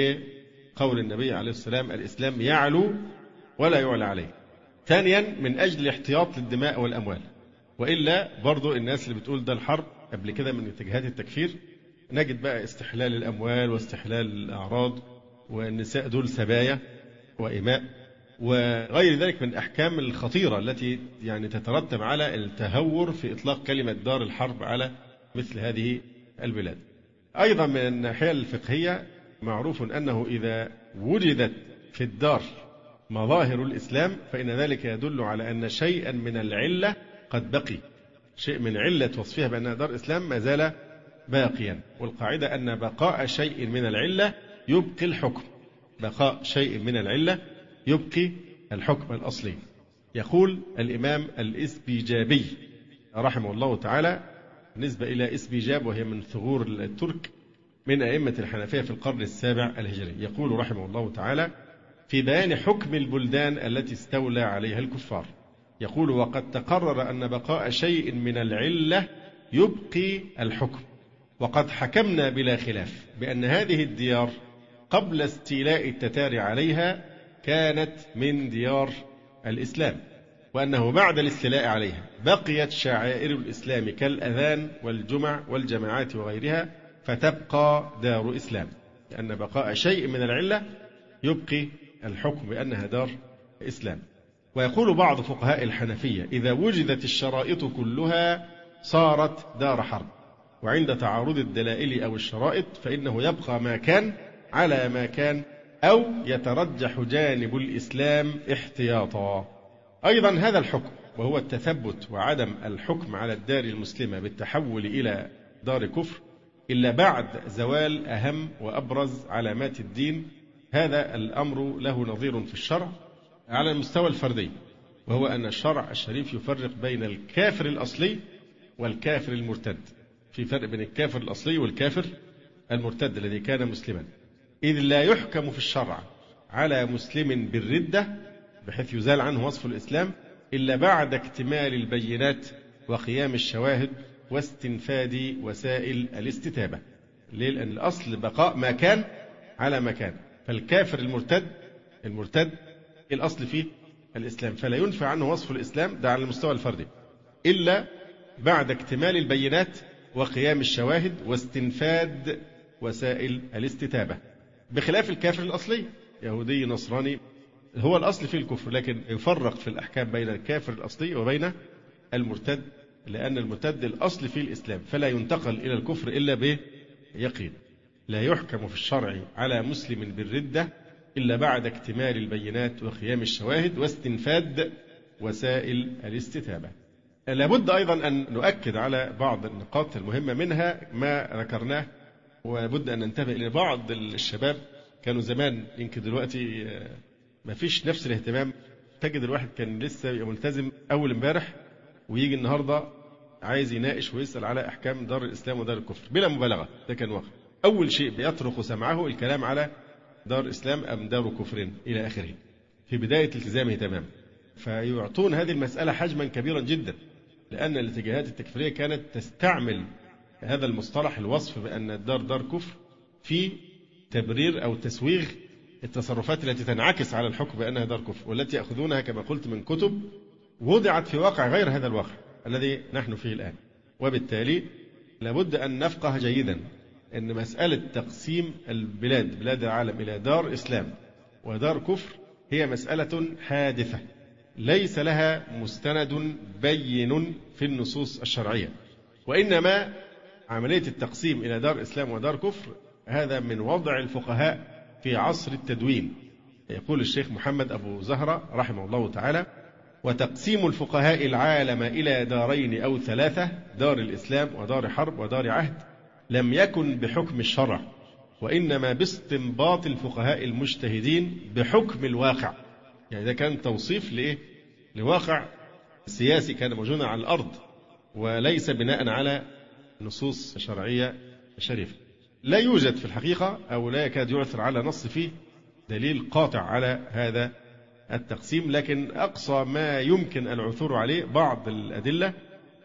لقول النبي عليه السلام: الإسلام يعلو ولا يعلى عليه. ثانيا من أجل الاحتياط للدماء والأموال، وإلا برضو الناس اللي بتقول ده الحرب قبل كده من اتجاهات التكفير نجد بقى استحلال الأموال واستحلال الأعراض، والنساء دول سبايا وإماء وغير ذلك من الأحكام الخطيرة التي يعني تترتب على التهور في إطلاق كلمة دار الحرب على مثل هذه البلاد. أيضا من الناحية الفقهية معروف أنه إذا وجدت في الدار مظاهر الإسلام فإن ذلك يدل على أن شيئا من العلة قد بقي، شيء من علة وصفها بأنها دار إسلام ما زال باقيا. والقاعدة أن بقاء شيء من العلة يبقي الحكم، بقاء شيء من العلة يبقي الحكم الأصلي. يقول الإمام الإسبيجابي رحمه الله تعالى نسبة إلى إسبيجاب وهي من ثغور الترك من أئمة الحنفية في القرن السابع الهجري، يقول رحمه الله تعالى في بيان حكم البلدان التي استولى عليها الكفار، يقول: وقد تقرر أن بقاء شيء من العلة يبقي الحكم، وقد حكمنا بلا خلاف بأن هذه الديار قبل استيلاء التتار عليها كانت من ديار الإسلام، وأنه بعد الاستيلاء عليها بقيت شعائر الإسلام كالأذان والجمع والجماعات وغيرها فتبقى دار إسلام، لأن بقاء شيء من العلة يبقي الحكم بأنها دار إسلام. ويقول بعض فقهاء الحنفية: إذا وجدت الشرائط كلها صارت دار حرب، وعند تعارض الدلائل أو الشرائط فإنه يبقى ما كان على ما كان أو يترجح جانب الإسلام احتياطا. أيضا هذا الحكم وهو التثبت وعدم الحكم على الدار المسلمة بالتحول إلى دار كفر إلا بعد زوال أهم وأبرز علامات الدين، هذا الأمر له نظير في الشرع على المستوى الفردي، وهو أن الشرع الشريف يفرق بين الكافر الأصلي والكافر المرتد. في فرق بين الكافر الأصلي والكافر المرتد الذي كان مسلما، إذ لا يحكم في الشرع على مسلم بالردة بحيث يزال عنه وصف الإسلام إلا بعد اكتمال البينات وقيام الشواهد واستنفاد وسائل الاستتابة. ليه؟ لأن الأصل بقاء ما كان على ما كان. فالكافر المرتد المرتد الأصل فيه الإسلام، فلا ينفى عنه وصف الإسلام ده على المستوى الفردي إلا بعد اكتمال البينات وقيام الشواهد واستنفاد وسائل الاستتابة، بخلاف الكافر الأصلي يهودي نصراني هو الأصل في الكفر، لكن يفرق في الأحكام بين الكافر الأصلي وبين المرتد، لأن المرتد الأصل في الإسلام فلا ينتقل إلى الكفر إلا بيقين. لا يحكم في الشرع على مسلم بالردة إلا بعد اكتمال البينات وقيام الشواهد واستنفاد وسائل الاستتابة. لابد أيضا أن نؤكد على بعض النقاط المهمة، منها ما ذكرناه، ولابد أن ننتبه إلى بعض الشباب كانوا زمان يمكن دلوقتي ما فيش نفس الاهتمام. تجد الواحد كان لسه ملتزم أول امبارح ويجي النهاردة عايز يناقش ويسأل على أحكام دار الإسلام ودار الكفر بلا مبالغة. ده كان واقع، أول شيء بيطرق سمعه الكلام على دار إسلام أم دار كفر إلى آخره في بداية التزامه تمام. فيعطون هذه المسألة حجما كبيرا جدا، لأن الاتجاهات التكفيرية كانت تستعمل هذا المصطلح الوصف بأن الدار دار كفر في تبرير أو تسويغ التصرفات التي تنعكس على الحكم بأنها دار كفر، والتي يأخذونها كما قلت من كتب وضعت في واقع غير هذا الواقع الذي نحن فيه الآن. وبالتالي لابد أن نفقه جيدا أن مسألة تقسيم البلاد بلاد العالم إلى دار إسلام ودار كفر هي مسألة حادثة ليس لها مستند بين في النصوص الشرعية، وإنما عملية التقسيم إلى دار إسلام ودار كفر هذا من وضع الفقهاء في عصر التدوين. يقول الشيخ محمد أبو زهرة رحمه الله تعالى: وتقسيم الفقهاء العالم إلى دارين أو ثلاثة، دار الإسلام ودار حرب ودار عهد، لم يكن بحكم الشرع، وإنما باستنباط الفقهاء المجتهدين بحكم الواقع. يعني ده كان توصيف لإيه؟ لواقع سياسي كان موجودا على الأرض، وليس بناء على نصوص شرعية شريفة. لا يوجد في الحقيقة أو لا يكاد يعثر على نص فيه دليل قاطع على هذا التقسيم، لكن أقصى ما يمكن العثور عليه بعض الأدلة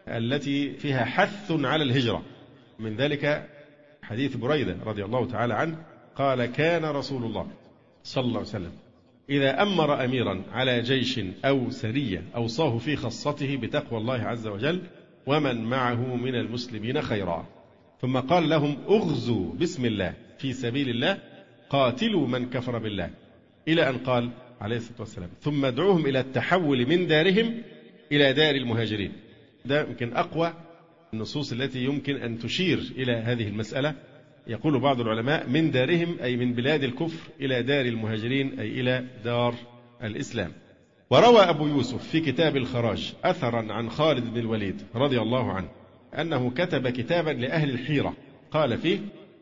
التي فيها حث على الهجرة. من ذلك حديث بريدة رضي الله تعالى عنه قال: كان رسول الله صلى الله عليه وسلم إذا أمر أميرا على جيش أو سرية أوصاه في خاصته بتقوى الله عز وجل ومن معه من المسلمين خيرا، ثم قال لهم: اغزوا بسم الله في سبيل الله، قاتلوا من كفر بالله، إلى أن قال عليه الصلاة والسلام: ثم ادعوهم إلى التحول من دارهم إلى دار المهاجرين. ده يمكن أقوى النصوص التي يمكن أن تشير إلى هذه المسألة. يقول بعض العلماء: من دارهم أي من بلاد الكفر إلى دار المهاجرين أي إلى دار الإسلام. وروى أبو يوسف في كتاب الخراج أثرا عن خالد بن الوليد رضي الله عنه أنه كتب كتابا لأهل الحيرة قال فيه: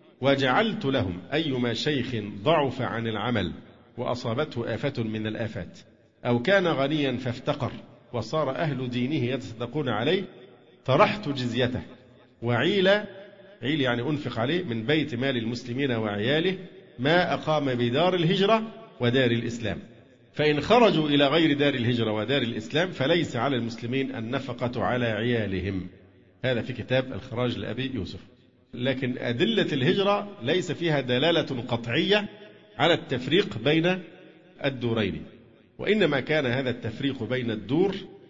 وجعلت لهم أيما شيخ ضعف عن العمل وأصابته آفة من الآفات أو كان غنيا فافتقر وصار أهل دينه يتصدقون عليه طرحت جزيته وعيل عيل يعني أنفق عليه من بيت مال المسلمين وعياله ما أقام بدار الهجرة ودار الإسلام، فإن خرجوا إلى غير دار الهجرة ودار الإسلام فليس على المسلمين النفقة على عيالهم. هذا في كتاب الخراج لأبي يوسف. لكن أدلة الهجرة ليس فيها دلالة قطعية على التفريق بين الدورين، وإنما كان هذا التفريق بين الدور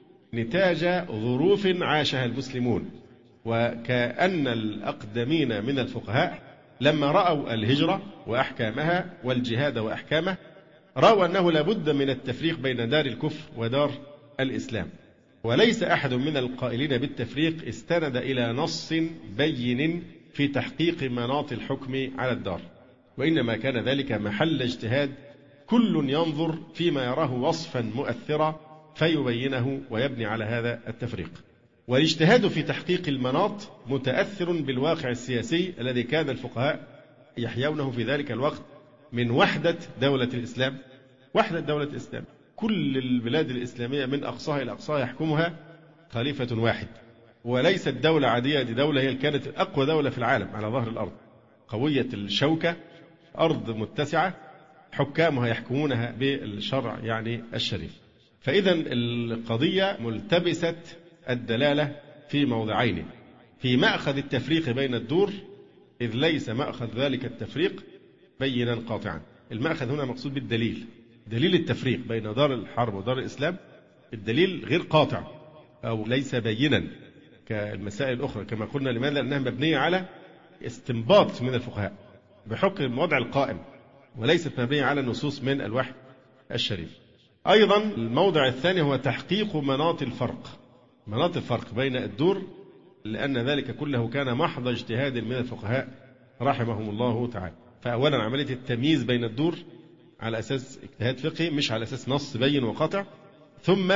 نتاج ظروف عاشها المسلمون، وكأن الأقدمين من الفقهاء لما رأوا الهجرة وأحكامها والجهاد وأحكامه رأوا أنه لابد من التفريق بين دار الكفر ودار الإسلام، وليس أحد من القائلين بالتفريق استند إلى نص بين في تحقيق مناط الحكم على الدار، وإنما كان ذلك محل اجتهاد كل ينظر فيما يراه وصفا مؤثرا فيبينه ويبني على هذا التفريق. والاجتهاد في تحقيق المناط متأثر بالواقع السياسي الذي كان الفقهاء يحيونه في ذلك الوقت من وحدة دولة الإسلام. وحدة دولة الإسلام، كل البلاد الإسلامية من أقصاها إلى أقصاها يحكمها خليفة واحد، وليست دولة عادية، دي دولة هي كانت أقوى دولة في العالم على ظهر الأرض، قوية الشوكة، أرض متسعة، حكامها يحكمونها بالشرع يعني الشريف. فإذا القضية ملتبسة الدلالة في موضعين: في مأخذ التفريق بين الدور، إذ ليس مأخذ ذلك التفريق بينا قاطعا. المأخذ هنا مقصود بالدليل، دليل التفريق بين دار الحرب ودار الإسلام الدليل غير قاطع أو ليس بينا كالمسائل الأخرى كما قلنا. لماذا؟ لأنها مبنية على استنباط من الفقهاء بحكم الوضع القائم، وليست مبنية على نصوص من الوحي الشريف. أيضا الموضع الثاني هو تحقيق مناط الفرق، مناط الفرق بين الدور، لأن ذلك كله كان محض اجتهاد من الفقهاء رحمهم الله تعالى. فأولا عملية التمييز بين الدور على أساس اجتهاد فقهي مش على أساس نص بين وقطع، ثم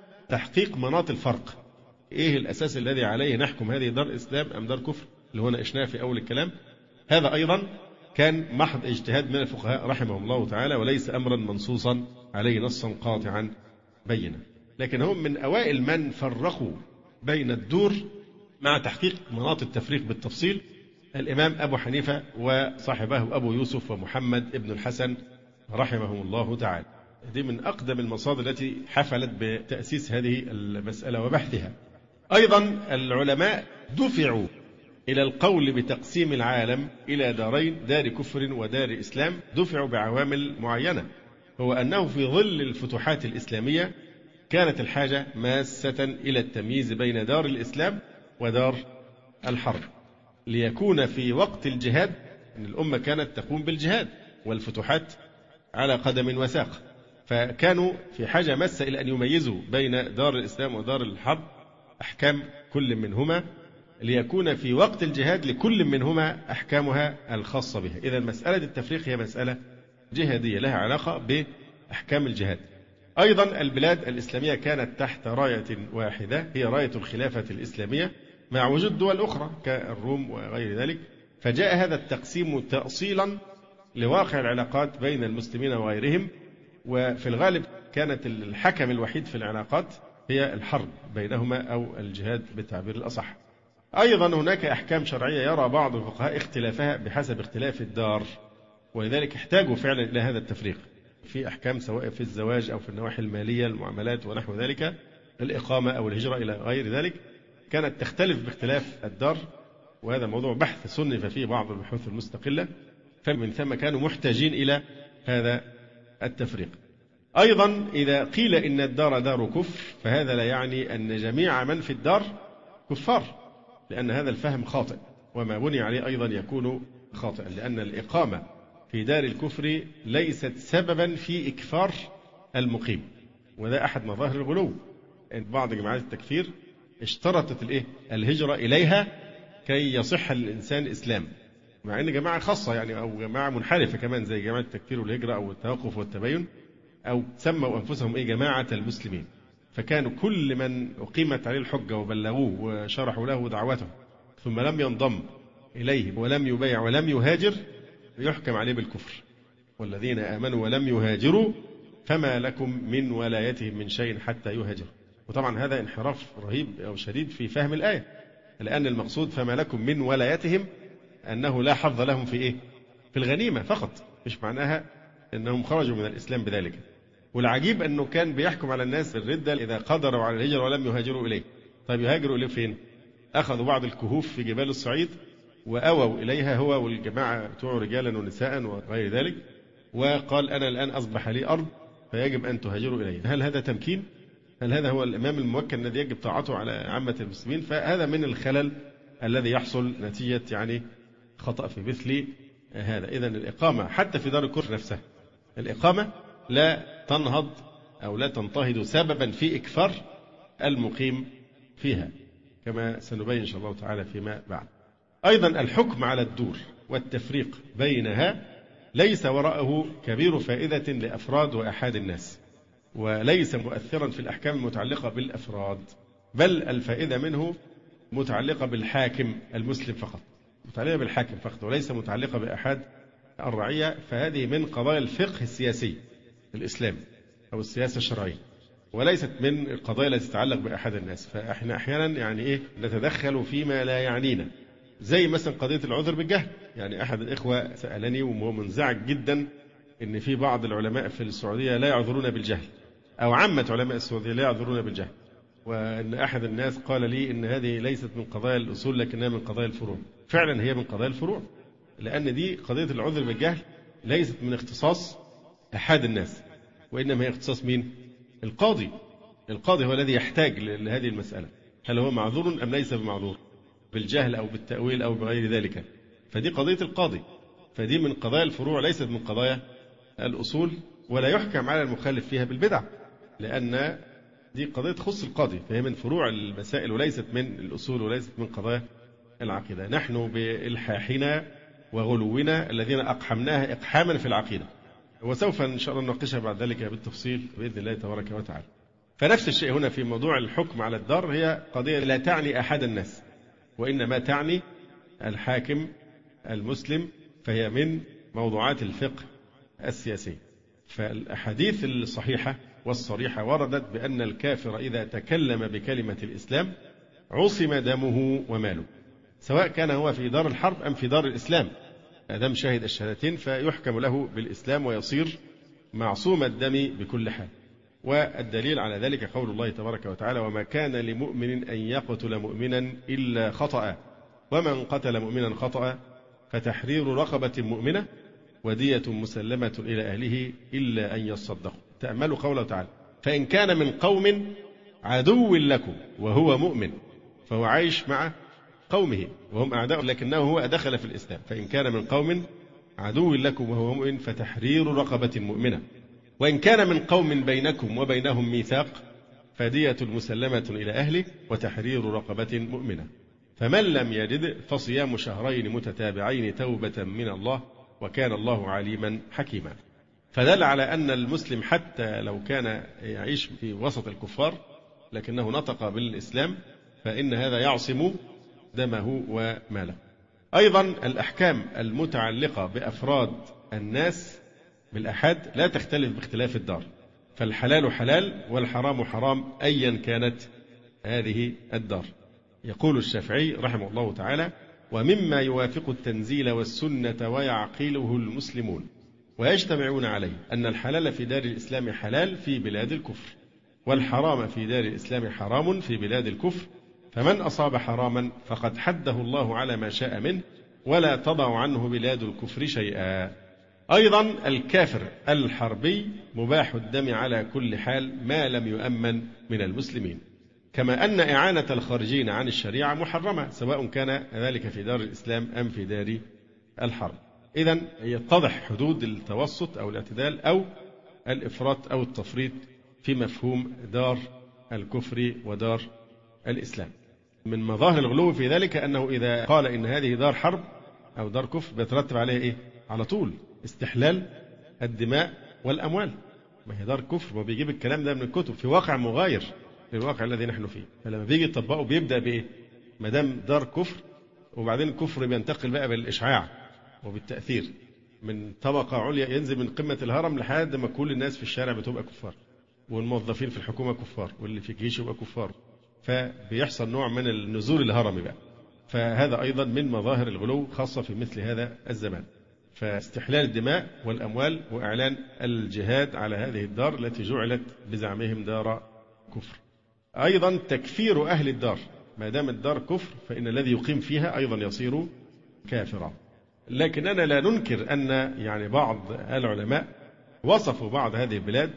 تحقيق مناط الفرق. إيه الأساس الذي عليه نحكم هذه دار إسلام أم دار كفر اللي هو ناقشناه في أول الكلام؟ هذا أيضا كان محض اجتهاد من الفقهاء رحمهم الله تعالى، وليس أمرا منصوصا عليه نصا قاطعا بينا. لكن هم من أوائل من فرقوا بين الدور مع تحقيق مناط التفريق بالتفصيل الإمام أبو حنيفة وصاحبه أبو يوسف ومحمد ابن الحسن رحمهم الله تعالى. دي من أقدم المصادر التي حفلت بتأسيس هذه المسألة وبحثها. أيضا العلماء دفعوا إلى القول بتقسيم العالم إلى دارين، دار كفر ودار إسلام، دفعوا بعوامل معينة، هو أنه في ظل الفتوحات الإسلامية كانت الحاجة ماسة إلى التمييز بين دار الإسلام ودار الحرب، ليكون في وقت الجهاد أن الأمة كانت تقوم بالجهاد والفتوحات على قدم وساق، فكانوا في حاجة ماسة إلى أن يميزوا بين دار الإسلام ودار الحرب أحكام كل منهما، ليكون في وقت الجهاد لكل منهما أحكامها الخاصة بها. إذا مسألة التفريق هي مسألة جهادية لها علاقة بأحكام الجهاد. أيضا البلاد الإسلامية كانت تحت راية واحدة هي راية الخلافة الإسلامية مع وجود دول أخرى كالروم وغير ذلك، فجاء هذا التقسيم تأصيلا لواقع العلاقات بين المسلمين وغيرهم، وفي الغالب كانت الحكم الوحيد في العلاقات هي الحرب بينهما أو الجهاد بالتعبير الأصح. أيضا هناك أحكام شرعية يرى بعض الفقهاء اختلافها بحسب اختلاف الدار، ولذلك احتاجوا فعلا إلى هذا التفريق في أحكام سواء في الزواج أو في النواحي المالية المعاملات ونحو ذلك، الإقامة أو الهجرة إلى غير ذلك، كانت تختلف باختلاف الدار، وهذا موضوع بحث صنف فيه بعض البحوث المستقلة، فمن ثم كانوا محتاجين إلى هذا التفريق. أيضا إذا قيل إن الدار دار كفر فهذا لا يعني أن جميع من في الدار كفار، لأن هذا الفهم خاطئ، وما بني عليه أيضا يكون خاطئا، لأن الإقامة في دار الكفر ليست سببا في إكفار المقيم، وده أحد مظاهر الغلو. بعض جماعات التكفير اشترطت الإيه؟ الهجرة إليها كي يصح الإنسان الإسلام، مع أن جماعة خاصة يعني أو جماعة منحرفة كمان زي جماعة التكفير والهجرة أو التوقف والتبين، أو سموا أنفسهم إيه؟ جماعة المسلمين. فكانوا كل من أقيمت عليه الحجة وبلغوه وشرحوا له دعوته ثم لم ينضم إليهم ولم يبايع ولم يهاجر يحكم عليه بالكفر. والذين آمنوا ولم يهاجروا فما لكم من ولايتهم من شيء حتى يهاجروا. وطبعا هذا انحراف رهيب أو شديد في فهم الآية، لأن المقصود فما لكم من ولايتهم أنه لا حظ لهم في إيه؟ في الغنيمة فقط، مش معناها أنهم خرجوا من الإسلام بذلك. والعجيب أنه كان بيحكم على الناس بالردة إذا قدروا على الهجرة ولم يهاجروا إليه. طيب يهاجروا إليه فين؟ أخذوا بعض الكهوف في جبال الصعيد وأووا إليها هو والجماعة بتوع رجالا ونساء وغير ذلك، وقال أنا الآن أصبح لي أرض فيجب أن تهاجروا إليه. هل هذا تمكين؟ هل هذا هو الإمام الموكل الذي يجب طاعته على عامة المسلمين؟ فهذا من الخلل الذي يحصل نتيجة يعني خطأ في مثل هذا. إذن الإقامة حتى في دار الكفر نفسها، الإقامة لا تنهض أو لا تنتهض سببا في إكفار المقيم فيها، كما سنبين إن شاء الله تعالى فيما بعد. أيضا الحكم على الدور والتفريق بينها ليس وراءه كبير فائدة لأفراد وأحاد الناس، وليس مؤثرا في الأحكام المتعلقة بالأفراد، بل الفائدة منه متعلقة بالحاكم المسلم فقط، متعلقة بالحاكم فقط وليس متعلقة بأحد الرعية. فهذه من قضايا الفقه السياسي الإسلامي أو السياسة الشرعية، وليست من القضايا التي تتعلق بأحد الناس. فإحنا أحيانا يعني إيه نتدخل فيما لا يعنينا، زي مثلا قضية العذر بالجهل. يعني أحد الإخوة سألني وهو منزعج جدا إن في بعض العلماء في السعودية لا يعذرون بالجهل، أو عامة علماء السعودية لا يعذرون بالجهل، وأن أحد الناس قال لي إن هذه ليست من قضايا الأصول لكنها من قضايا الفروع. فعلا هي من قضايا الفروع، لأن دي قضية العذر بالجهل ليست من اختصاص أحد الناس، وإنما هي اختصاص مين؟ القاضي. القاضي هو الذي يحتاج لهذه المسألة، هل هو معذور أم ليس بمعذور، بالجهل أو بالتأويل أو بغير ذلك. فدي قضية القاضي، فدي من قضايا الفروع ليست من قضايا الأصول، ولا يحكم على المخالف فيها بالبدع، لأن دي قضية تخص القاضي، فهي من فروع المسائل وليست من الأصول وليست من قضايا العقيدة. نحن بإلحاحنا وغلونا الذين أقحمناها إقحاما في العقيدة، وسوف إن شاء الله نناقشها بعد ذلك بالتفصيل بإذن الله تبارك وتعالى. فنفس الشيء هنا في موضوع الحكم على الدار، هي قضية لا تعني أحد الناس، وإنما تعني الحاكم المسلم، فهي من موضوعات الفقه السياسي. فالأحاديث الصحيحة والصريحة وردت بأن الكافر إذا تكلم بكلمة الإسلام عصم دمه وماله، سواء كان هو في دار الحرب أم في دار الإسلام، أدام شهد الشهادتين فيحكم له بالإسلام ويصير معصوم الدم بكل حال. والدليل على ذلك قول الله تبارك وتعالى: وما كان لمؤمن أن يقتل مؤمنا إلا خطأ، ومن قتل مؤمنا خطأ فتحرير رقبة مؤمنة ودية مسلمة إلى أهله إلا أن يصدقوا. تأملوا قوله تعالى: فإن كان من قوم عدو لكم وهو مؤمن، فهو عايش مع قومه وهم أعداء لكنه هو دخل في الإسلام. فإن كان من قوم عدو لكم وهو مؤمن فتحرير رقبة مؤمنة، وإن كان من قوم بينكم وبينهم ميثاق فدية مسلمة إلى أهله وتحرير رقبة مؤمنة. فمن لم يجد فصيام شهرين متتابعين توبة من الله وكان الله عليما حكيما. فدل على أن المسلم حتى لو كان يعيش في وسط الكفار لكنه نطق بالإسلام فإن هذا يعصم دمه وماله. أيضا الأحكام المتعلقة بأفراد الناس بالأحاد لا تختلف باختلاف الدار، فالحلال حلال والحرام حرام أيا كانت هذه الدار. يقول الشافعي رحمه الله تعالى: ومما يوافق التنزيل والسنة ويعقله المسلمون ويجتمعون عليه أن الحلال في دار الإسلام حلال في بلاد الكفر، والحرام في دار الإسلام حرام في بلاد الكفر، فمن أصاب حراما فقد حده الله على ما شاء منه ولا تضع عنه بلاد الكفر شيئا. أيضا الكافر الحربي مباح الدم على كل حال ما لم يؤمن من المسلمين، كما أن إعانة الخارجين عن الشريعة محرمة سواء كان ذلك في دار الإسلام أم في دار الحرب. إذن يتضح حدود التوسط أو الاعتدال أو الإفراط أو التفريط في مفهوم دار الكفر ودار الإسلام. من مظاهر الغلو في ذلك أنه إذا قال إن هذه دار حرب أو دار كفر بيترتب عليه إيه؟ على طول استحلال الدماء والأموال. ما هي دار كفر، وبيجيب الكلام ده من الكتب في واقع مغاير للواقع الذي نحن فيه، فلما بيجي يطبقه بيبدأ بإيه؟ ما دام دار كفر، وبعدين الكفر بينتقل بقى بالإشعاع وبالتأثير من طبقة عليا، ينزل من قمة الهرم لحد ما كل الناس في الشارع بتبقى كفار، والموظفين في الحكومة كفار، واللي في الجيش يبقى كفار، فبيحصل نوع من النزول الهرمي بقى. فهذا أيضا من مظاهر الغلو خاصة في مثل هذا الزمان. فاستحلال الدماء والأموال وإعلان الجهاد على هذه الدار التي جعلت بزعمهم دار كفر. أيضا تكفير أهل الدار، ما دام الدار كفر فإن الذي يقيم فيها أيضا يصير كافرا. لكننا لا ننكر أن يعني بعض العلماء وصفوا بعض هذه البلاد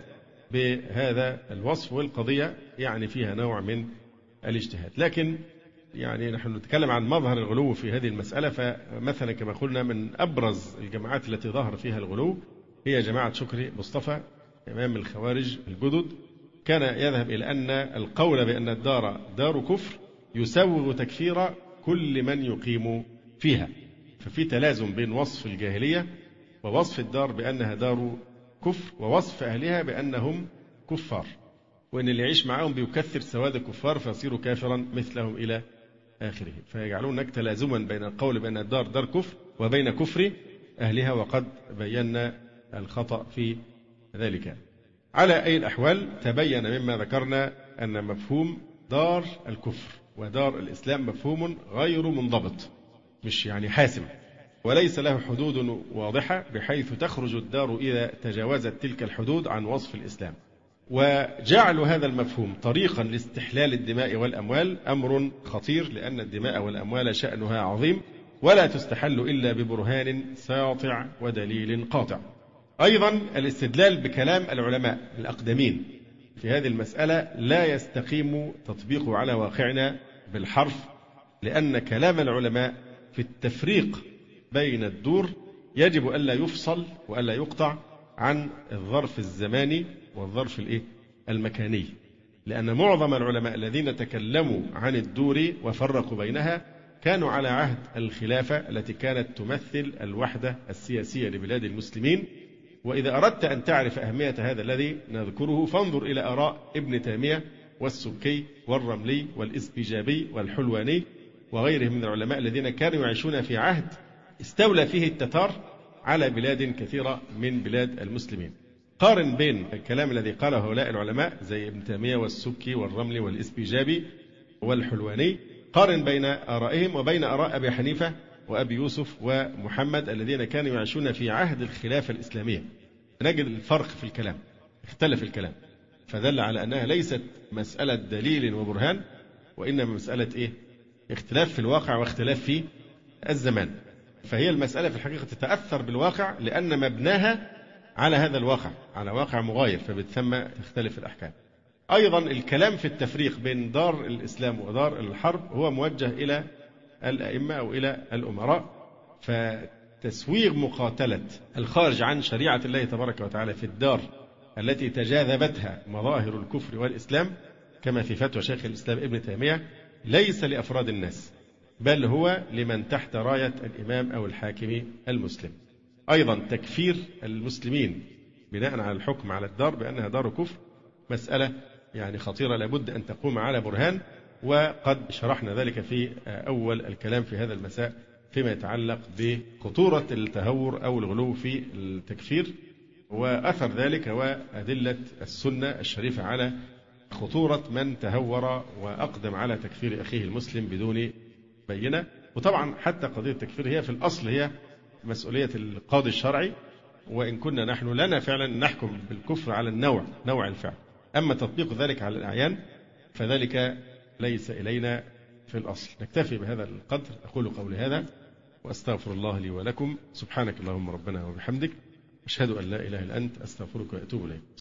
بهذا الوصف، والقضية يعني فيها نوع من الاجتهاد. لكن يعني نحن نتكلم عن مظهر الغلو في هذه المسألة، فمثلا كما قلنا من أبرز الجماعات التي ظهر فيها الغلو هي جماعة شكري مصطفى إمام الخوارج الجدد. كان يذهب إلى أن القول بأن الدار دار كفر يسوغ تكفير كل من يقيم فيها، ففي تلازم بين وصف الجاهلية ووصف الدار بأنها دار كفر ووصف أهلها بأنهم كفار، وأن اللي يعيش معهم بيكثر سواد الكفار فيصير كافرا مثلهم إلى آخره. فيجعلون هناك تلازما بين القول بأن الدار دار كفر وبين كفر أهلها، وقد بينا الخطأ في ذلك. على أي الأحوال تبين مما ذكرنا أن مفهوم دار الكفر ودار الإسلام مفهوم غير منضبط، مش يعني حاسم، وليس له حدود واضحة بحيث تخرج الدار إذا تجاوزت تلك الحدود عن وصف الإسلام. وجعل هذا المفهوم طريقا لاستحلال الدماء والأموال أمر خطير، لأن الدماء والأموال شأنها عظيم ولا تستحل إلا ببرهان ساطع ودليل قاطع. أيضا الاستدلال بكلام العلماء الأقدمين في هذه المسألة لا يستقيم تطبيقه على واقعنا بالحرف، لأن كلام العلماء في التفريق بين الدور يجب ألا يفصل وألا يقطع عن الظرف الزماني والظرف الإيه؟ المكاني، لأن معظم العلماء الذين تكلموا عن الدور وفرقوا بينها كانوا على عهد الخلافة التي كانت تمثل الوحدة السياسية لبلاد المسلمين. وإذا أردت أن تعرف أهمية هذا الذي نذكره فانظر إلى آراء ابن تيمية والسبكي والرملي والإسبيجابي والحلواني وغيرهم من العلماء الذين كانوا يعيشون في عهد استولى فيه التتار على بلاد كثيرة من بلاد المسلمين. قارن بين الكلام الذي قاله هؤلاء العلماء زي ابن تيمية والسبكي والرملي والإسبيجابي والحلواني، قارن بين آرائهم وبين آراء أبي حنيفة وأبي يوسف ومحمد الذين كانوا يعيشون في عهد الخلافة الإسلامية، نجد الفرق في الكلام، اختلف الكلام، فدل على أنها ليست مسألة دليل وبرهان، وإنما مسألة إيه؟ اختلاف في الواقع واختلاف في الزمان. فهي المسألة في الحقيقة تتأثر بالواقع لأن مبناها على هذا الواقع، على واقع مغاير، فبالثم تختلف الأحكام. أيضا الكلام في التفريق بين دار الإسلام ودار الحرب هو موجه إلى الأئمة أو إلى الأمراء، فتسويغ مقاتلة الخارج عن شريعة الله تبارك وتعالى في الدار التي تجاذبتها مظاهر الكفر والإسلام كما في فتوى شيخ الإسلام ابن تيمية ليس لأفراد الناس، بل هو لمن تحت راية الإمام أو الحاكم المسلم. أيضا تكفير المسلمين بناء على الحكم على الدار بأنها دار كفر مسألة يعني خطيرة لابد أن تقوم على برهان، وقد شرحنا ذلك في أول الكلام في هذا المساء فيما يتعلق بخطورة التهور أو الغلو في التكفير وأثر ذلك وأدلة السنة الشريفة على خطورة من تهور وأقدم على تكفير أخيه المسلم بدون بينة. وطبعا حتى قضية التكفير هي في الأصل هي مسؤولية القاضي الشرعي، وإن كنا نحن لنا فعلا نحكم بالكفر على النوع نوع الفعل، أما تطبيق ذلك على الأعيان فذلك ليس إلينا في الأصل. نكتفي بهذا القدر، أقول قولي هذا وأستغفر الله لي ولكم. سبحانك اللهم ربنا وبحمدك، أشهد أن لا إله إلا أنت، أستغفرك وأتوب إليك.